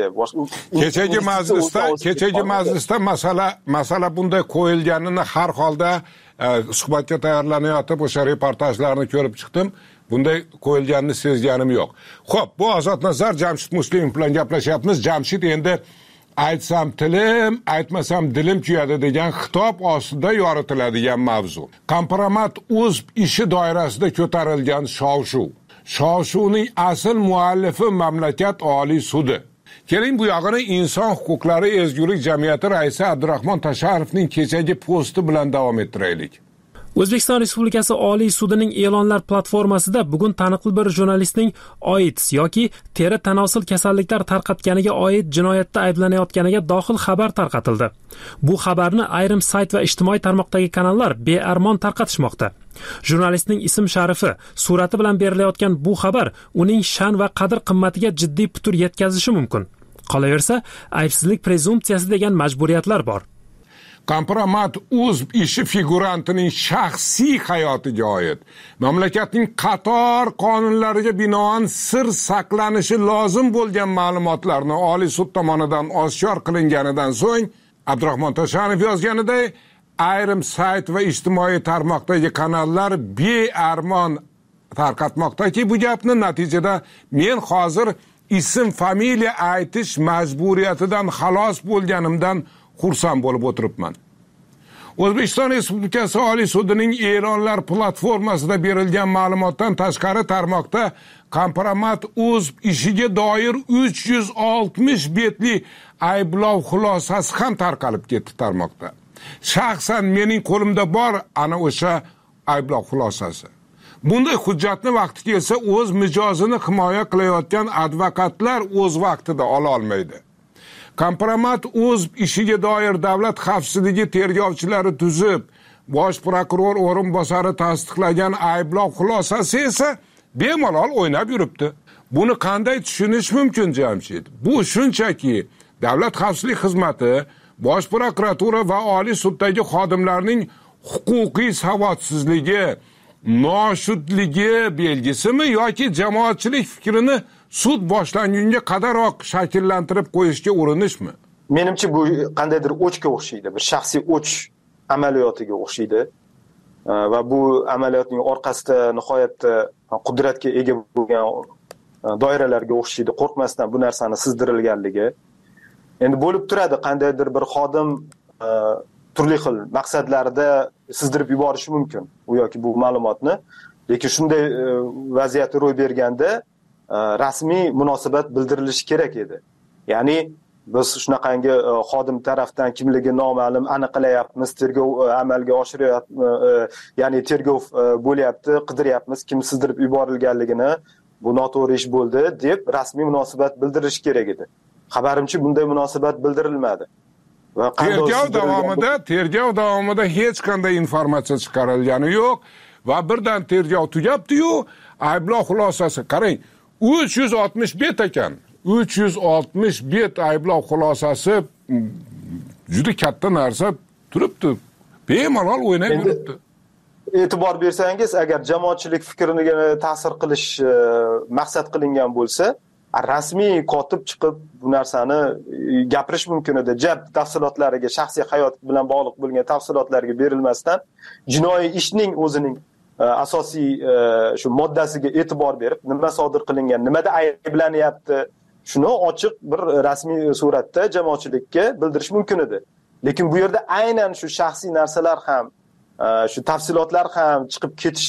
Kechagi majlisda masala bunday qo'yilganini har holda suhbatga tayyorlanayotib o'sha reportajlarni ko'rib chiqdim. Bunday qo'yilganini sezganim yo'q. Xo'p, bu Ozodnazar Jamshid Muslimov bilan gaplashyapmiz. Jamshid endi aytsam tilim, aytmasam dilim kuyadi degan xitob ostida yoritiladigan mavzu. Kompromat.uz ishi doirasida ko'tarilgan shov-shuv. Shov-shuvning asl muallifi mamlakat Oliy sudi. Keling bu yog'ini Inson huquqlari ezgulik jamiyati raisi Abdurahmon Tasharovning kechagi posti bilan davom ettiraylik. O'zbekiston Respublikasi Oliy sudining e'lonlar platformasida bugun taniqli bir jurnalistning AIDS yoki teri tanosil kasalliklar tarqatganiga oid jinoyatda ayblanayotganiga dohil xabar tarqatildi. Bu xabarni ayrim sayt va ijtimoiy tarmoqdagi kanallar bearmon tarqatishmoqda. Jurnalistning ism-sharifi, surati bilan berilayotgan bu xabar uning sha'n va qadr-qimmatiga jiddiy putur yetkazishi mumkin. Qolaversa, aybsizlik prezumpsiyasi degan majburiyatlar bor. Kompromat.uz ishi figurantining shaxsiy hayotiga oid mamlakatning qator qonunlariga binoan sir saqlanishi lozim bo'lgan ma'lumotlarni Oliy sud tomonidan oshkor qilinganidan so'ng Abdurahmon Tasharov yozganiday ayrim sayt va ijtimoiy tarmoqdagi kanallar bearmon tarqatmoqdaki, bu gapni natijada men hozir ism familiya aytish majburiyatidan xalos bo'lganimdan xursand bo'lib o'tiribman. O'zbekiston Respublikasi Oliy sudining e'lonlar platformasida berilgan ma'lumotdan tashqari tarmoqda Kompromat.uz ishiga doir 360 betli ayblov xulosasi ham tarqalib ketdi tarmoqda. Shaxsan mening qo'limda bor ana o'sha ayblov xulosasi. Bunday hujjatni vaqti kelsa o'z mijozini himoya qilayotgan advokatlar o'z vaqtida ola olmaydi. Kompromat.uz ishiga doir davlat xavfsizligi tergovchilari tuzib, bosh prokuror o'rinbosari tasdiqlagan ayblov xulosasi esa bemalol o'ynab yuribdi. Buni qanday tushunish mumkin, Jamshid? Bu shunchaki davlat xavfsizlik xizmati, bosh prokuratura va Oliy suddagi xodimlarning huquqiy savodsizligi, noshudligi belgisimi yoki jamoatchilik fikrini sud boshlangunga qadaroq shakllantirib qo'yishga urinishmi? Menimcha bu qandaydir o'chga o'xshaydi, bir shaxsiy o'ch amaliyotiga o'xshaydi. Va bu amaliyotning orqasida nihoyatda qudratga ega bo'lgan doiralarga o'xshaydi. Qo'rqmasdan bu narsani sizdirilganligi. Endi bo'lib turadi, qandaydir bir xodim turli xil maqsadlarda sizdirib yuborishi mumkin u yoki bu ma'lumotni. Lekin shunday vaziyat ro'y berganda rasmiy munosabat bildirilishi kerak edi. Ya'ni biz shunaqangi xodim tarafdan kimligi noma'lum aniqlayapmiz, tergov amalga oshiryapmiz, ya'ni tergov bo'lyapti, qidiryapmiz, kim sizdirib yuborilganligini, bu noto'g'ri ish bo'ldi deb rasmiy munosabat bildirish kerak edi. Xabarimcha bunday munosabat bildirilmadi. Va tergov davomida hech qanday informatsiya chiqarilgani yo'q va birdan tergov tugabdi-yu, ayblov xulosasi qarang 360 bet ekan. 360 bet ayblov xulosasi juda katta narsa turibdi. Bemalol o'ynab yuribdi. E'tibor bersangiz, agar jamoatchilik fikriga ta'sir qilish maqsad qilingan bo'lsa, rasmiy kotib chiqib bu narsani gapirish mumkin edi. Tafsilotlariga, shaxsiy hayot bilan bog'liq bo'lgan tafsilotlarga berilmasdan jinoiy ishning o'zining asosiy shu moddasiga e'tibor berib, nima sodir qilingan, nimada ayblanyapti, shuni ochiq bir rasmiy suratda jamoatchilikka bildirish mumkin edi. Lekin bu yerda aynan shu shaxsiy narsalar ham, shu tafsilotlar ham chiqib ketish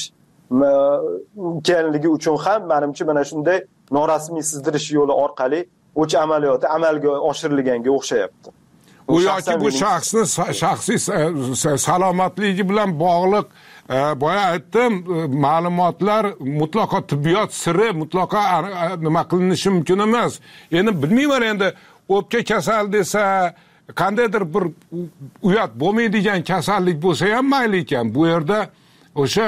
ekanligi uchun ham menimcha mana shunday norasmiy sizdirish yo'li orqali o'ch amaliyoti amalga oshirilganga o'xshayapti. u yoki bu shaxsni shaxsiy salomatligi bilan bog'liq boya aytdim, ma'lumotlar mutlaqo tibbiyot siri, mutlaqo nima qilinishi mumkin emas. Endi bilmayman, endi o'pka kasal desa, qandaydir bir uyat bo'lmaydigan kasallik bo'lsa ham mayli ekan. Bu yerda o'sha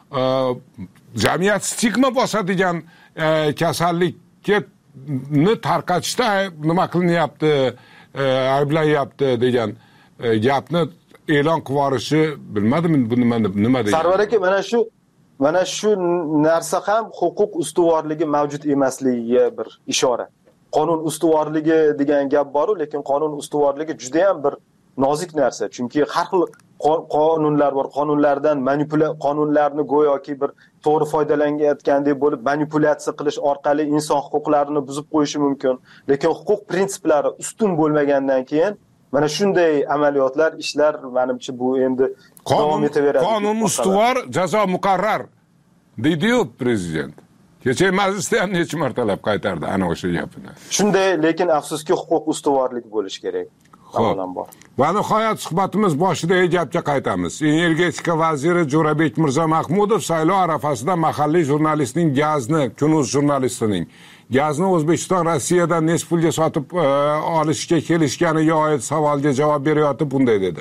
jamiyat stigma bosadigan kasallikni tarqatishda nima qilinyapti, ayblanyapti degan gapni e'lon qilib yuborishi, bilmadim bu nima degan. Sarvar aka, mana shu narsa ham huquq ustuvorligi mavjud emasligiga bir ishora. Qonun ustuvorligi degan gap bor, lekin qonun ustuvorligi juda ham bir nozik narsa. Chunki har xil qonunlar bor. Qonunlarni go'yoki bir to'g'ri foydalanayotgandek bo'lib manipulyatsiya qilish orqali inson huquqlarini buzib qo'yishi mumkin. Lekin huquq prinsiplari ustun bo'lmagandan keyin mana shunday amaliyotlar, ishlar menimcha bu endi davom etaveradi. Qonun ustuvor, jazo muqarrar deydi-yu prezident. Kecha majlisda ham necha martalab qaytardi ana o'sha gapini. Shunday, lekin afsuski huquq ustuvorlik bo'lishi kerak. Avvalambor. Va nihoyat suhbatimiz boshidagi gapga qaytamiz. Energetika vaziri Jo'rabek Mirzamahmudov saylov arafasida mahalliy jurnalistning Kunuz jurnalistining gazni O'zbekiston Rossiyadan nechta pulga sotib olishga kelishganiga oid savolga javob berayotib bunday dedi.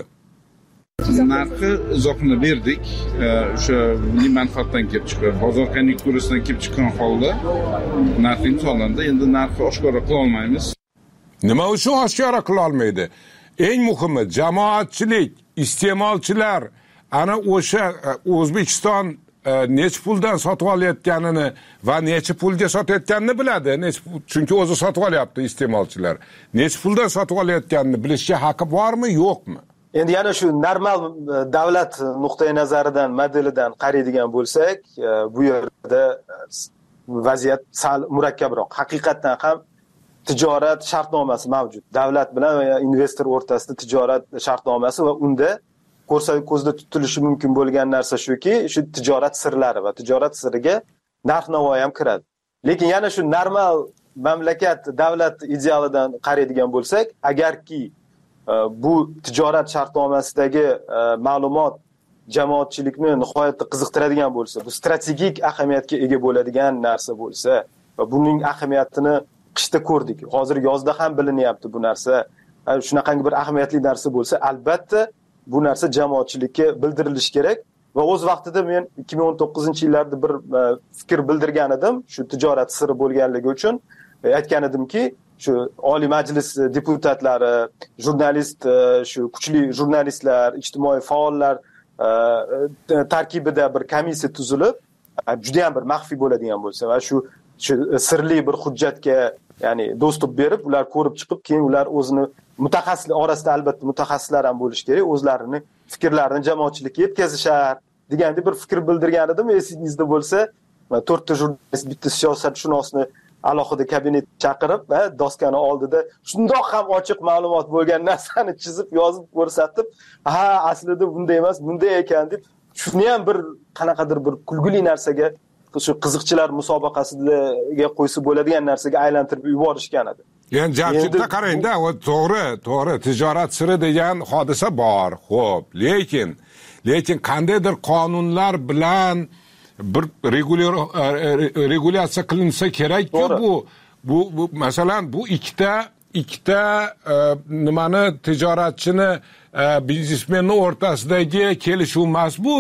Narxi izohini berdik. O'sha milliy manfaatdan kelib chiqqan, bozor konjunkturasidan kelib chiqqan holda narx imzolandi. Endi narxni oshkora qila olmaymiz. Nima uchun oshkora qila olmaydi? Eng muhimi jamoatchilik, iste'molchilar ana o'sha O'zbekiston necha puldan sotib olayotganini va necha pulga sotayotganini biladi. Chunki o'zi sotib olyapti iste'molchilar. Necha puldan sotib olayotganini bilishga haqqi bormi, yo'qmi? Endi yana shu normal davlat nuqtai nazaridan, modelidan qaraydigan bo'lsak, bu yerda vaziyat sal murakkabroq. Haqiqatan ham tijorat shartnomasi mavjud. Davlat bilan va investor o'rtasida tijorat shartnomasi va unda ko'zda tutilishi mumkin bo'lgan narsa shuki, shu tijorat sirlari va tijorat siriga narx-navo ham kiradi. Lekin yana shu normal mamlakat davlat idealidan qaraydigan bo'lsak, agarki bu tijorat shartnomasidagi ma'lumot jamoatchilikni nihoyatda qiziqtiradigan bo'lsa, bu strategik ahamiyatga ega bo'ladigan narsa bo'lsa va buning ahamiyatini qishda ko'rdik. Hozir yozda ham bilinyapti bu narsa. Shunaqangi bir ahamiyatli narsa bo'lsa, albatta bu narsa jamoatchilikka bildirilishi kerak va o'z vaqtida men 2019-yillarda bir fikr bildirgan edim, shu tijorat siri bo'lganligi uchun aytgan edimki, shu Oliy Majlis deputatlari, jurnalist, shu kuchli jurnalistlar, ijtimoiy faollar tarkibida bir komissiya tuzilib, juda ham bir maxfiy bo'ladigan bo'lsa va shu sirli bir hujjatga, ya'ni dostуп berib, ular ko'rib chiqib, keyin ular o'zini mutaxassislar orasida albatta mutaxassislar ham bo'lishi kerak, o'zlarini fikrlarini jamoatchilikka yetkazishar degandek bir fikr bildirgan edim. Esingizda bo'lsa, 4 ta jurnalist, bitta siyosatshunosni alohida kabinet chaqirib va doskani oldida shundoq ham ochiq ma'lumot bo'lgan narsani chizib, yozib ko'rsatib, ha, aslida bunday emas, bunday ekan deb, shuni ham bir qanaqadir bir kulgili narsaga, shu qiziqchilar musobaqasiga qo'ysa bo'ladigan narsaga aylantirib yuborishgan edi. Yani Jamshidda qarangda, o to'g'ri, tijorat siri degan hodisa bor. Xo'p, lekin qandaydir qonunlar bilan bir regulyatsiya qilinsa kerak-ku bu masalan bu ikkita nimani tijoratchini biznesmenni o'rtasidagi kelishuv emas bu.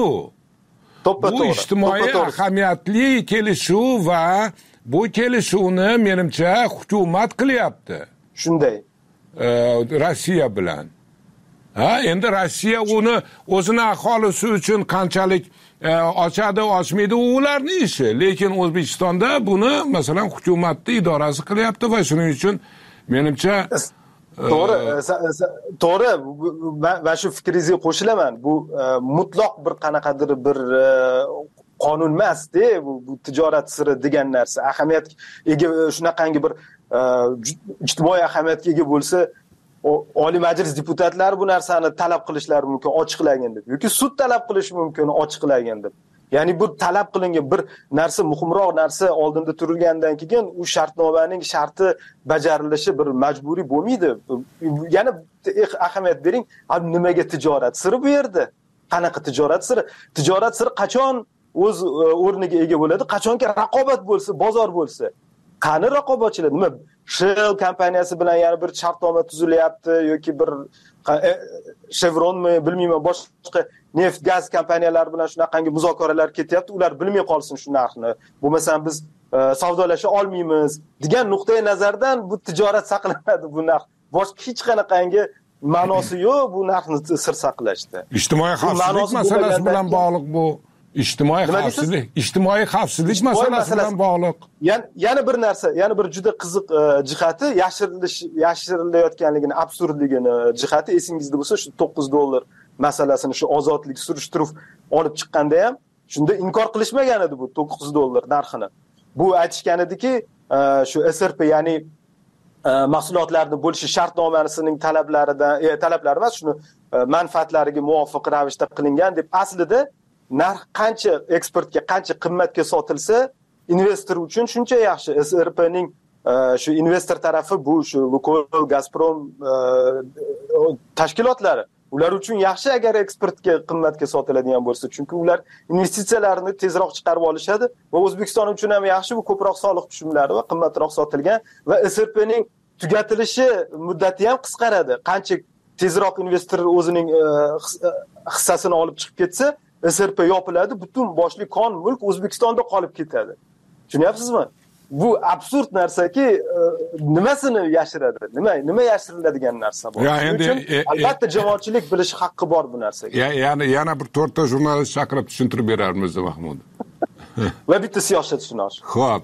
Bu ijtimoiy ahamiyatli kelishuv va bu kelishuvni menimcha hukumat qilyapti. Shunday. Rossiya bilan. Endi Rossiya uni o'zini aholisi uchun qanchalik ochadi, ochmaydi, ularning ishi. Lekin O'zbekistonda buni masalan hukumatning idorasi qilyapti va shuning uchun menimcha to'g'ri, men shu fikringizga qo'shilaman. Bu mutlaq bir qanaqadir bir qonun emas-da, bu tijorat siri degan narsa. Ahamiyat ega, shunaqangi bir ijtimoiy ahamiyatga ega bo'lsa, Oliy Majlis deputatlari bu narsani talab qilishlari mumkin, ochiqlagin deb, yoki sud talab qilishi mumkin, ochiqlagin deb. Ya'ni bu talab qilingan bir narsa, muhimroq narsa oldinda turilgandan keyin u shartnomaning sharti bajarilishi bir majburiy bo'lmaydi. Yana ahamiyat bering, nimaga tijorat siri bu yerda? Qanaqa tijorat siri? Tijorat siri qachon o'z o'rniga ega bo'ladi? Qachonki raqobat bo'lsa, bozor bo'lsa. Qani raqobatchilar? Nima Shell kompaniyasi bilan yana bir shartnoma tuzilyapti yoki bir Chevronmi, bilmayman, boshqa neft gaz kompaniyalari bilan shunaqangi muzokaralar ketyapti. Ular bilmay qolsin shu narxni. Bo'lmasam biz savdolasha olmaymiz degan nuqtai nazardan bu tijorat saqlanadi, bu narx. Boshqa hech qanaqangi ma'nosi yo'q bu narxni sir saqlashda. Ijtimoiy xavfsizlik masalasi bilan bog'liq bu. Ijtimoiy xavfsizlik masalasi bilan bog'liq. Yana bir narsa, yana bir juda qiziq jihati yashirilayotganligini, absurdligini jihati esingizda bo'lsa, shu $9 masalasini shu ozodlik surishtiruv olib chiqqanda ham shunda inkor qilishmagan edi bu $9 narxini. Bu aytishgan ediki, shu SRP, ya'ni mahsulotlarni bo'lishi shartnomasining talablari emas, shuni manfaatlariga muvofiq ravishda qilingan deb aslida narx qancha eksportga, qancha qimmatga sotilsa, investor uchun shuncha yaxshi. SRPning shu investor tarafi bu shu Lukoil, Gazprom tashkilotlari. Ular uchun yaxshi agar eksportga qimmatga sotiladigan bo'lsa, chunki ular investitsiyalarni tezroq chiqarib olishadi va O'zbekiston uchun ham yaxshi, bu ko'proq soliq tushumlari va qimmatroq sotilgan va SRPning tugatilishi muddati ham qisqaradi. Qancha tezroq investor o'zining hissasini olib chiqib ketsa, SRP yopiladi, butun boshli kon mulk O'zbekistonda qolib ketadi. Tushunyapsizmi? Bu absurd narsaki, nimasini yashiradi? Nima yashiriladigan narsa bu? Albatta jamoatchilik bilishi haqqi bor bu narsaga. Yana bir 4 ta jurnalist chaqirib tushuntirib berarmiz, Mahmud. Va bitta siyosatshunos. Xo'p.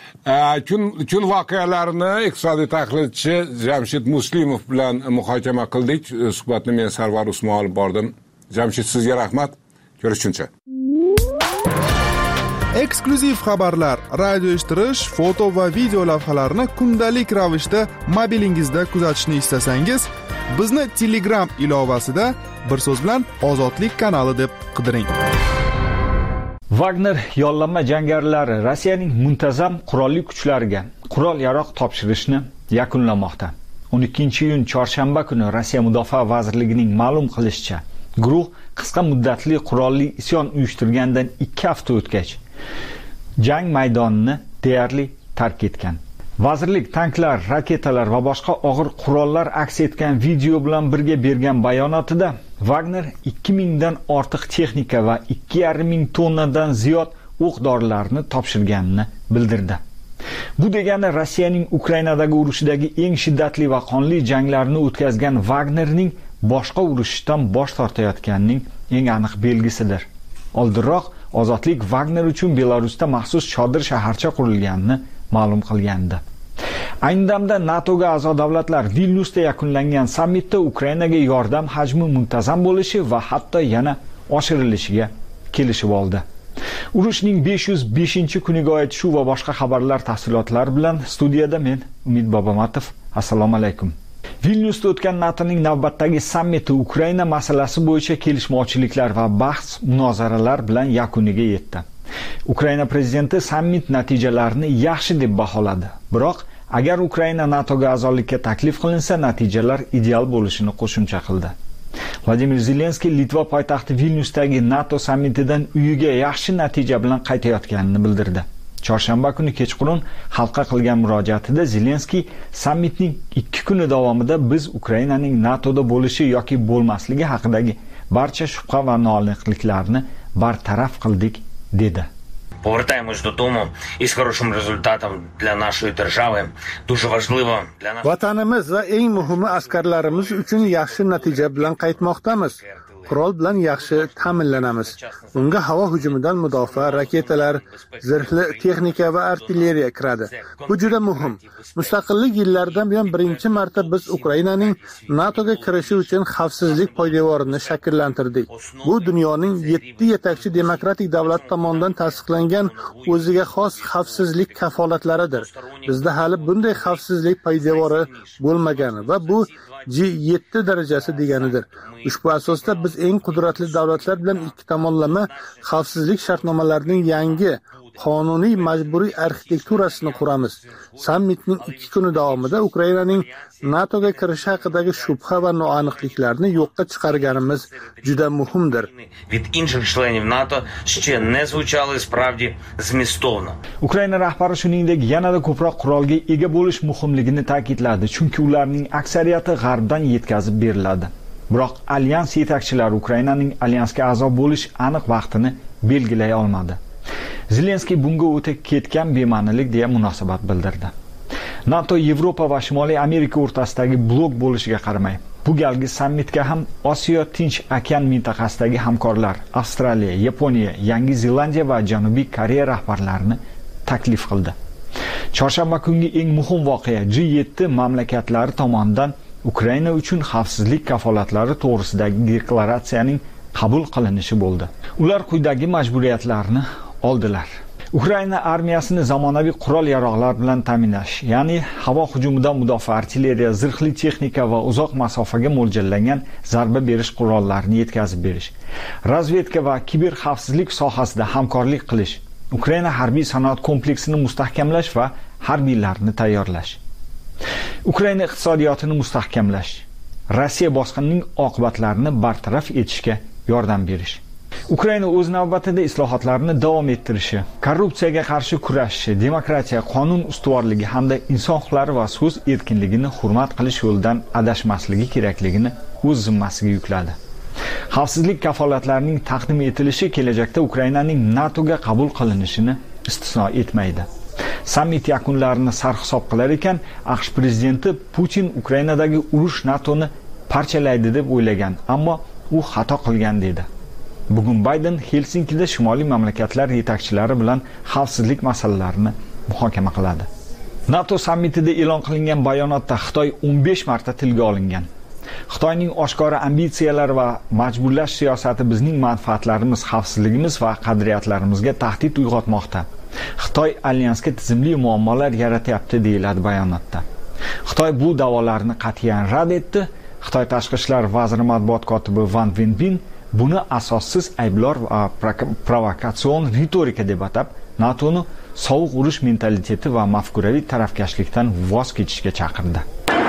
Kun voqealarini iqtisodiy tahlilchi Jamshid Muslimov bilan muhokama qildik. Suhbatni men Sarvar Usmon olib bordim. Jamshid, sizga rahmat. Ko'rishguncha. Eksklyuziv xabarlar, radio eshittirish, foto va video lavhalarni kundalik ravishda mobilingizda kuzatishni istasangiz, bizni Telegram ilovasida bir so'z bilan Ozodlik kanali deb qidiring. Wagner yollanma jangarilari Rossiyaning muntazam qurolli kuchlariga qurol-yarog' topshirishni yakunlamoqda. 12-iyun chorshanba kuni Rossiya Mudofaa vazirligining ma'lum qilishicha, guruh qisqa muddatli qurolli isyon uyushtirgandan 2 hafta o'tgach jang maydonini deyarli tark etgan. Vazirlik tanklar, raketalar va boshqa og'ir qurollar aks etgan video bilan birga bergan bayonotida Wagner 2000 dan ortiq texnika va 2,5 tonnadan ziyod o'q-dorilarni topshirganini bildirdi. Bu degani Rossiyaning Ukrainadagi urushidagi eng shiddatli va qonli janglarni o'tkazgan Wagnerning boshqa urushdan bosh tortayotganining eng aniq belgisidir. Oldinroq Ozodlik Wagner uchun Belarusda maxsus chodir shaharcha qurilganini ma'lum qilgandi. Ayni damda NATOga a'zo davlatlar Vilnyusda yakunlangan sammitda Ukrainaga yordam hajmi muntazam bo'lishi va hatto yana oshirilishiga kelishib oldi. Urushning 505-kuniga oid shu va boshqa xabarlar tafsilotlari bilan studiyada men Umid Bobomatov. Assalomu alaykum. Vilnyusda o'tgan NATOning navbatdagi sammiti Ukraina masalasi bo'yicha kelishmovchiliklar va bahs munozaralar bilan yakuniga yetdi. Ukraina prezidenti sammit natijalarini yaxshi deb baholadi. Biroq agar Ukraina NATOga a'zolikka taklif qilinsa, natijalar ideal bo'lishini qo'shimcha qildi. Vladimir Zelenskiy Litva poytaxti Vilnyusdagi NATO sammitidan uyiga yaxshi natija bilan qaytayotganini bildirdi. Chorshanba kuni kechqurun xalqqa qilgan murojaatida Zelenskiy sammitning 2 kuni davomida biz Ukrainaning NATOda bo'lishi yoki bo'lmasligi haqidagi barcha shubha va noaniqliklarni bartaraf qildik dedi. Повертаємось додому із хорошим результатом для нашої держави. Дуже важливо для нас. Vatanimiz va eng muhimi askarlarimiz uchun yaxshi natija bilan qaytmoqdamiz. Qurol bilan yaxshi ta'minlanamiz. Unga havo hujumidan mudofaa, raketalar, zirhli texnika va artilleriya kiradi. Bu juda muhim. Mustaqillik yillaridan buyon birinchi marta biz Ukrainaning NATOga kirishi uchun xavfsizlik poydevorini shakllantirdik. Bu dunyoning 7 yetakchi demokratik davlat tomonidan tasdiqlangan o'ziga xos xavfsizlik kafolatlaridir. Bizda hali bunday xavfsizlik poydevori bo'lmagan va bu G7 darajasi deganidir. Ushbu asosda biz eng qudratli davlatlar bilan ikki tomonlama xavfsizlik shartnomalarining yangi qonuniy majburiy arxitekturasini quramiz. Sammitning 2 kuni davomida Ukrainaning NATOga kirishi haqidagi shubha va noaniqliklarni yo'qqa chiqarganimiz juda muhimdir. Від інших членів НАТО ще не звучали справді змістовно. Ukraina rahbari shuningdek yanada ko'proq qurolga ega bo'lish muhimligini ta'kidladi, chunki ularning aksariyati g'arbdan yetkazib beriladi. Biroq alyans yetakchilari Ukrainaning alyansga a'zo bo'lish aniq vaqtini belgilay olmadi. Zelenskiy bunga o'ta ketgan bema'nilik deya munosabat bildirdi. NATO Yevropa va Shimoliy Amerika o'rtasidagi blok bo'lishiga qaramay, bu galgi sammitga ham Osiyo Tinch okean mintaqasidagi hamkorlar Avstraliya, Yaponiya, Yangi Zelandiya va Janubiy Koreya rahbarlarini taklif qildi. Chorshanba kungi eng muhim voqea G7 mamlakatlari tomonidan Ukraina uchun xavfsizlik kafolatlari to'g'risidagi deklaratsiyaning qabul qilinishi bo'ldi. Ular quyidagi majburiyatlarni oldilar. Ukraina armiyasini zamonaviy qurol-yarog'lar bilan ta'minlash, ya'ni havo hujumidan mudofaa artilleriya, zirhli texnika va uzoq masofaga mo'ljallangan zarba berish qurollarini yetkazib berish, razvedka va kiber xavfsizlik sohasida hamkorlik qilish, Ukraina harbiy sanoat kompleksini mustahkamlash va harbiylarni tayyorlash. Ukraina iqtisodiyotini mustahkamlash, Rossiya bosqinining oqibatlarini bartaraf etishga yordam berish. Ukraina o'z navbatida islohotlarni davom ettirishi, korrupsiyaga qarshi kurashishi, demokratiya, qonun ustuvorligi hamda inson huquqlari va so'z erkinligini hurmat qilish yo'lidan adashmasligi kerakligini o'z zimmasiga yukladi. Xavfsizlik kafolatlarining taqdim etilishi kelajakda Ukrainaning NATOga qabul qilinishini istisno etmaydi. Sammit yakunlarini sarhisob qilar ekan, AQSh prezidenti Putin Ukrainadagi urush NATOni parchalaydi deb o'ylagan, ammo u xato qilgan dedi. Bugun Bayden Helsinkida shimoliy mamlakatlar yetakchilari bilan xavfsizlik masalalarini muhokama qiladi. NATO sammitida e'lon qilingan bayonotda Xitoy 15 marta tilga olingan. Xitoyning oshkora ambitsiyalari va majburlash siyosati bizning manfaatlarimiz, xavfsizligimiz va qadriyatlarimizga tahdid uyg'otmoqda. Xitoy alyansga tizimli muammolar yaratyapti deyiladi bayonotda. Xitoy bu da'volarni qat'iyan rad etdi. Xitoy tashqi ishlar vaziri matbuot kotibi Wang Wenbin buni asossiz ayblor va provokatsion ritorika deb atab, NATOni sovuq urush mentaliteti va mafkuraviy tarafkashlikdan voz kechishga chaqirdi.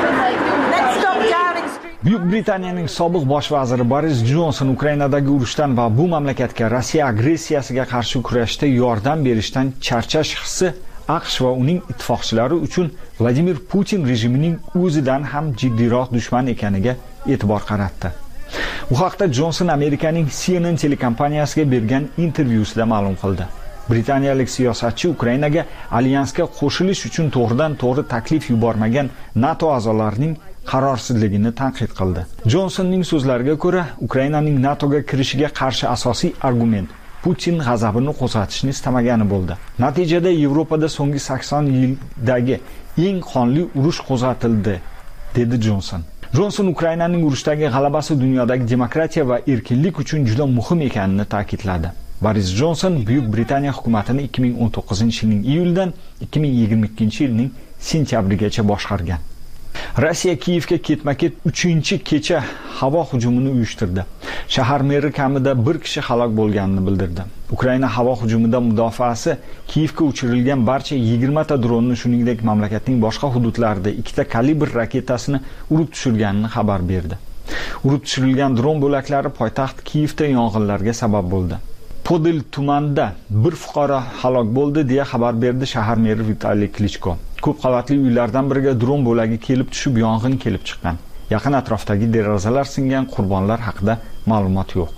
Buyuk Britaniyaning sobiq bosh vaziri Boris Johnson Ukrainadagi urushdan va bu mamlakatga Rossiya agressiyasiga qarshi kurashda yordam berishdan charchash hissi AQSh va uning ittifoqchilari uchun Vladimir Putin rejimining o'zidan ham jiddiyroq dushman ekaniga e'tibor qaratdi. Bu haqda Johnson Amerikaning CNN telekompaniyasiga bergan intervyusida ma'lum qildi. Britaniyalik siyosatchi Ukrainaga alyansga qo'shilish uchun to'g'ridan-to'g'ri taklif yubormagan NATO a'zolarining qarorsizligini tanqid qildi. Johnsonning so'zlariga ko'ra, Ukrainaning NATOga kirishiga qarshi asosiy argument Putin g'azabini qo'zg'atishni istamagani bo'ldi. Natijada Yevropada so'nggi 80 yildagi eng qonli urush qo'zg'atildi, dedi Johnson. Johnson Ukrainaning urushdagi g'alabasi dunyodagi demokratiya va erkinlik uchun juda muhim ekanini ta'kidladi. Boris Johnson Buyuk Britaniya hukumatini 2019-yilning iyuldan 2022-yilning sentyabrigacha boshqargan. Rossiya Kiyevga ketma-ket 3-kecha havo hujumini uyushtirdi. Shahar meri kamida 1 kishi halok bo'lganini bildirdi. Ukraina havo hujumidan mudofaasi Kiyevga uchirilgan barcha 20 ta dronni, shuningdek mamlakatning boshqa hududlarida 2 ta kalibr raketasini urib tushirganini xabar berdi. Urib tushirilgan dron bo'laklari poytaxt Kiyevda yong'inlarga sabab bo'ldi. Podil tumanida bir fuqaro halok bo'ldi deya xabar berdi shahar meri Vitaliy Klichko. Ko'p qavatli uylardan biriga dron bo'lagi kelib tushib yong'in kelib chiqqan. Yaqin atrofdagi derazalar singan, qurbonlar haqida ma'lumot yo'q.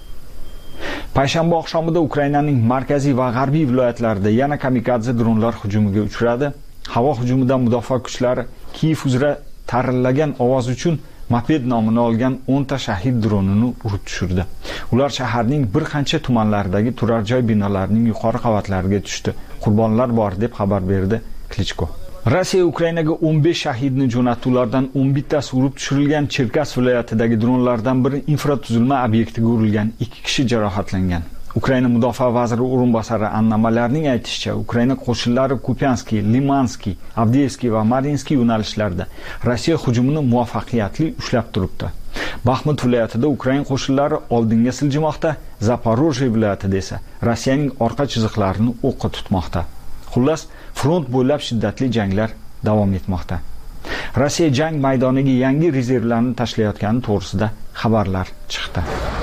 Payshanba oqshomida Ukrainaning markaziy va g'arbiy viloyatlarida yana kamikadze dronlar hujumiga uchradi. Havo hujumidan mudofaa kuchlari Kiyev uzra tarillagan ovoz uchun moped nomini olgan 10 ta shahid dronini urib tushirdi. Ular shaharning bir qancha tumanlaridagi turar joy binolarining yuqori qavatlariga tushdi. Qurbonlar bor deb xabar berdi Klichko. Rossiya Ukrainaga 15 shahidni jo'natdi. Ulardan 11 tasi urib tushirilgan. Cherkas viloyatidagi dronlardan biri infratuzilma obyektiga urilgan. 2 kishi jarohatlangan. Ukraina mudofaa vaziri o'rinbosari Anna Malyarning aytishicha, Ukraina qo'shinlari Kupyanskiy, Limanskiy, Avdiivskiy va Marinskiy yo'nalishlarida Rossiya hujumini muvaffaqiyatli ushlab turibdi. Baxmut viloyatida Ukraina qo'shinlari oldinga siljimoqda, Zaporojye viloyatida esa Rossiyaning orqa chiziqlarini o'qqa tutmoqda. Xullas, front bo'ylab shiddatli janglar davom etmoqda. Rossiya jang maydoniga yangi rezervlarni tashlayotgani to'g'risida xabarlar chiqdi.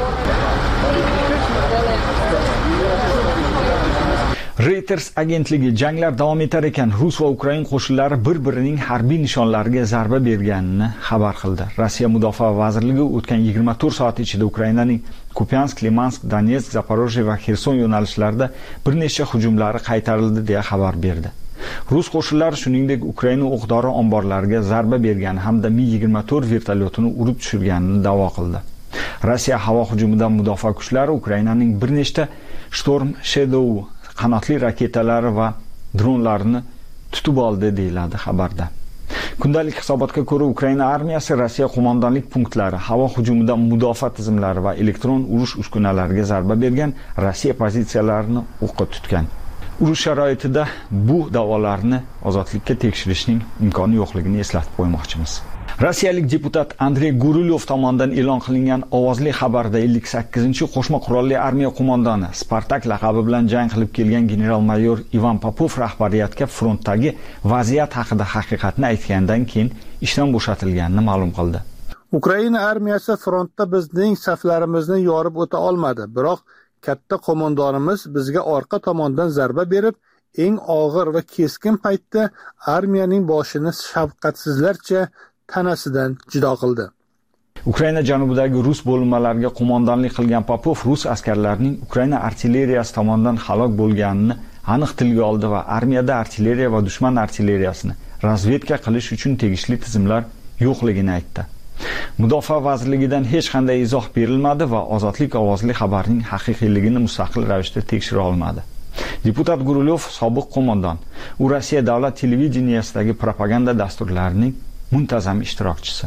Reuters agentligi janglar davom etar ekan, Rus va Ukraina qo'shinlari bir-birining harbiy nishonlariga zarba berganini xabar qildi. Rossiya Mudofaa vazirligi o'tgan 24 soat ichida Ukrainaning Kupiansk, Limansk, Donetsk, Zaporojye va Xerson yo'nalishlarida bir nechta hujumlari qaytarildi deya xabar berdi. Rus qo'shinlari shuningdek Ukraina o'q-dori omborlariga zarba bergani hamda Mi-24 vertolyotini urib tushirganini da'vo qildi. Rossiya havo hujumidan mudofaa kuchlari Ukrainaning bir nechta Storm Shadow qanotli raketalari va dronlarni tutib oldi deyiladi xabarda. Kundalik hisobotga ko'ra Ukraina armiyasi Rossiya qo'mondonlik punktlari, havo hujumidan mudofaa tizimlari va elektron urush uskunalariga zarba bergan, Rossiya pozitsiyalarini o'qqa tutgan. Urush sharoitida bu da'volarni ozodlikka tekshirishning imkoni yo'qligini eslatib qo'ymoqchimiz. Rossiyalik deputat Andrey Gurylyov tomonidan e'lon qilingan ovozli xabarda 58-qo'shma qurolli armiya qo'mondoni Spartak laqabi bilan jang qilib kelgan general-mayor Ivan Popov rahbariyatga frontdagi vaziyat haqida haqiqatni aytgandan keyin ishdan bo'shatilganini ma'lum qildi. Ukraina armiyasi frontda bizning saflarimizni yorib o'ta olmadi, biroq katta qo'mondonimiz bizga orqa tomondan zarba berib, eng og'ir va keskin paytda armiyaning boshini shafqatsizlarcha tanasidan jido qildi. Ukraina janubidagi rus bo'linmalariga qo'mondonlik qilgan Popov rus askarlarining Ukraina artilleriyasi tomonidan halok bo'lganini aniq tilga oldi va armiyada artilleriya va dushman artilleriyasini razvedka qilish uchun tegishli tizimlar yo'qligini aytdi. Mudofaa vazirligidan hech qanday izoh berilmadi va ozodlik ovozli xabarning haqiqiyligini mustaqil ravishda tekshira olmadi. Deputat Gurylyov sobiq qo'mondon, u Rossiya davlat televideniyasidagi propaganda dasturlarining muntazam ishtirokchisi.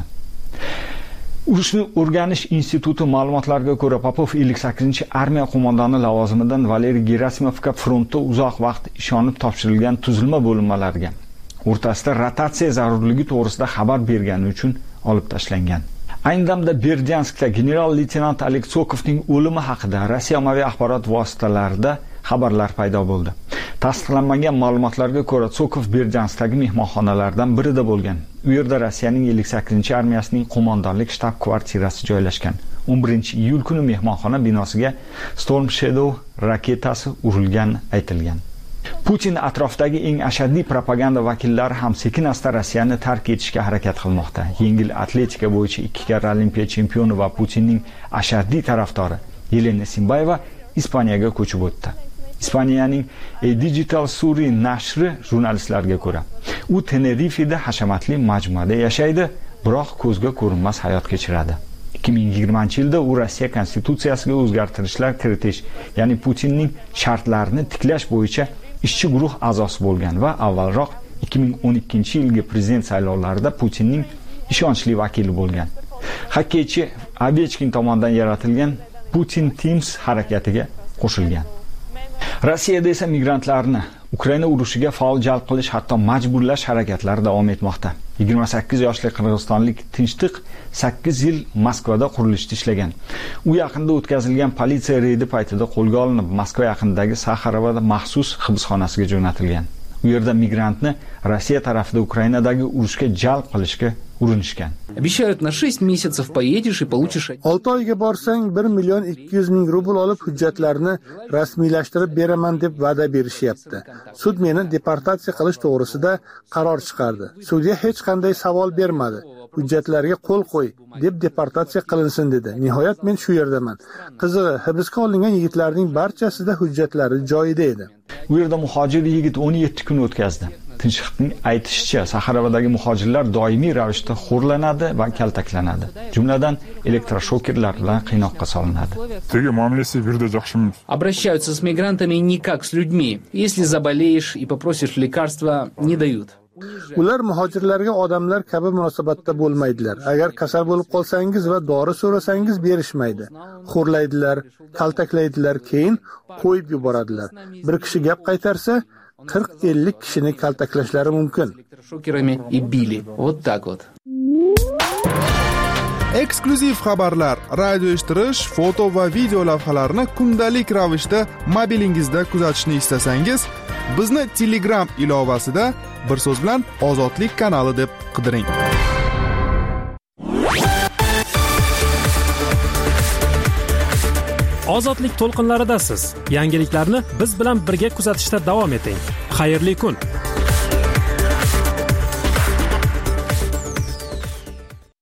Urushni o'rganish instituti ma'lumotlariga ko'ra, Popov 58-armiya qo'mondoni lavozimidan Valeriy Gerasimovga frontda uzoq vaqt ishonib topshirilgan tuzilma bo'linmalariga o'rtasida rotatsiya zarurligi to'g'risida xabar bergani uchun olib tashlangan. Ayni damda Berdyanskda general-leytenant Oleg Sokovning o'limi haqida Rossiya ommaviy axborot vositalarida xabarlar paydo bo'ldi. Tasdiqlanmagan ma'lumotlarga ko'ra, Sokov Berdyanskdagi mehmonxonalardan birida bo'lgan. U yerda Rossiyaning 58-armiyasining qo'mondonlik shtab-kvartirasi joylashgan. 11-iyul kuni mehmonxona binosiga Storm Shadow raketasi urilgani aytilgan. Putin atrofdagi eng ashaddiy propaganda vakillari ham sekin-asta Rossiyani tark etishga harakat qilmoqda. Yengil atletika bo'yicha 2 karra Olimpiya chempioni va Putinning ashaddiy tarafdori Yelena Simbayeva Ispaniyaga ko'chib o'tdi. Ispaniyaning Digital Suri nashri jurnalistlarga ko'ra, u Tenerifeda hashamatli majmuada yashaydi, biroq ko'zga ko'rinmas hayot kechiradi. 2020-yilda u Rossiya konstitutsiyasiga o'zgartirishlar kiritish, ya'ni Putinning shartlarini tiklash bo'yicha ishchi guruh a'zosi bo'lgan va avvalroq 2012-yilgi prezident saylovlarida Putinning ishonchli vakili bo'lgan. Xokkeychi Ovechkin tomonidan yaratilgan Putin Teams harakatiga qo'shilgan. Rossiyada esa migrantlarni Ukraina urushiga faol jalb qilish, hatto majburlash harakatlari davom etmoqda. 28 yoshli qirg'izistonlik Tinchtiq 8 yil Moskvada qurilishda ishlagan. U yaqinda o'tkazilgan politsiya reydi paytida qo'lga olinib, Moskva yaqinidagi Saxarovada maxsus hibsxonasiga jo'natilgan. U yerda migrantni Rossiya tarafida Ukrainadagi urushga jalb qilishga urinishgan. Обещают, на 6 месяцев поедешь и получишь. 6 oyga borsang 1 million 200 ming rubl olib hujjatlarni rasmiylashtirib beraman deb va'da berishyapti. Sud meni deportatsiya qilish to'g'risida qaror chiqardi. Sudya hech qanday savol bermadi. Hujjatlarga qo'l qo'y deb deportatsiya qilinsin dedi. Nihoyat men shu yerdaman. Qizig'i, hibsga olingan yigitlarning barchasida hujjatlari joyida edi. U yerda muhojir yigit 17 kun o'tkazdi. Tinchliqning aytishicha, Saxarovadagi muhojirlar doimiy ravishda xo'rlanadi va kaltaklanadi. Jumladan, elektroshokerlar bilan qiynoqqa solinadi. Обращаются с мигрантами не как с людьми. Если заболеешь и попросишь лекарства, не дают. Ular muhojirlarga odamlar kabi munosabatda bo'lmaydilar. Agar kasal bo'lib qolsangiz va dori so'rasangiz berishmaydi. Xo'rlaydilar, kaltaklaydilar, keyin qo'yib yuboradilar. Bir kishi gap qaytarsa, 40-50 kishini kaltaklashlari mumkin. Шокерами и били. Вот так вот. Eksklyuziv xabarlar, radio eshittirish, foto va video lavhalarni kundalik ravishda mobilingizda kuzatishni istasangiz, bizni Telegram ilovasida bir so'z bilan Ozodlik kanali deb qidiring. Ozodlik to'lqinlaridasiz. Yangiliklarni biz bilan birga kuzatishda davom eting. Xayrli kun.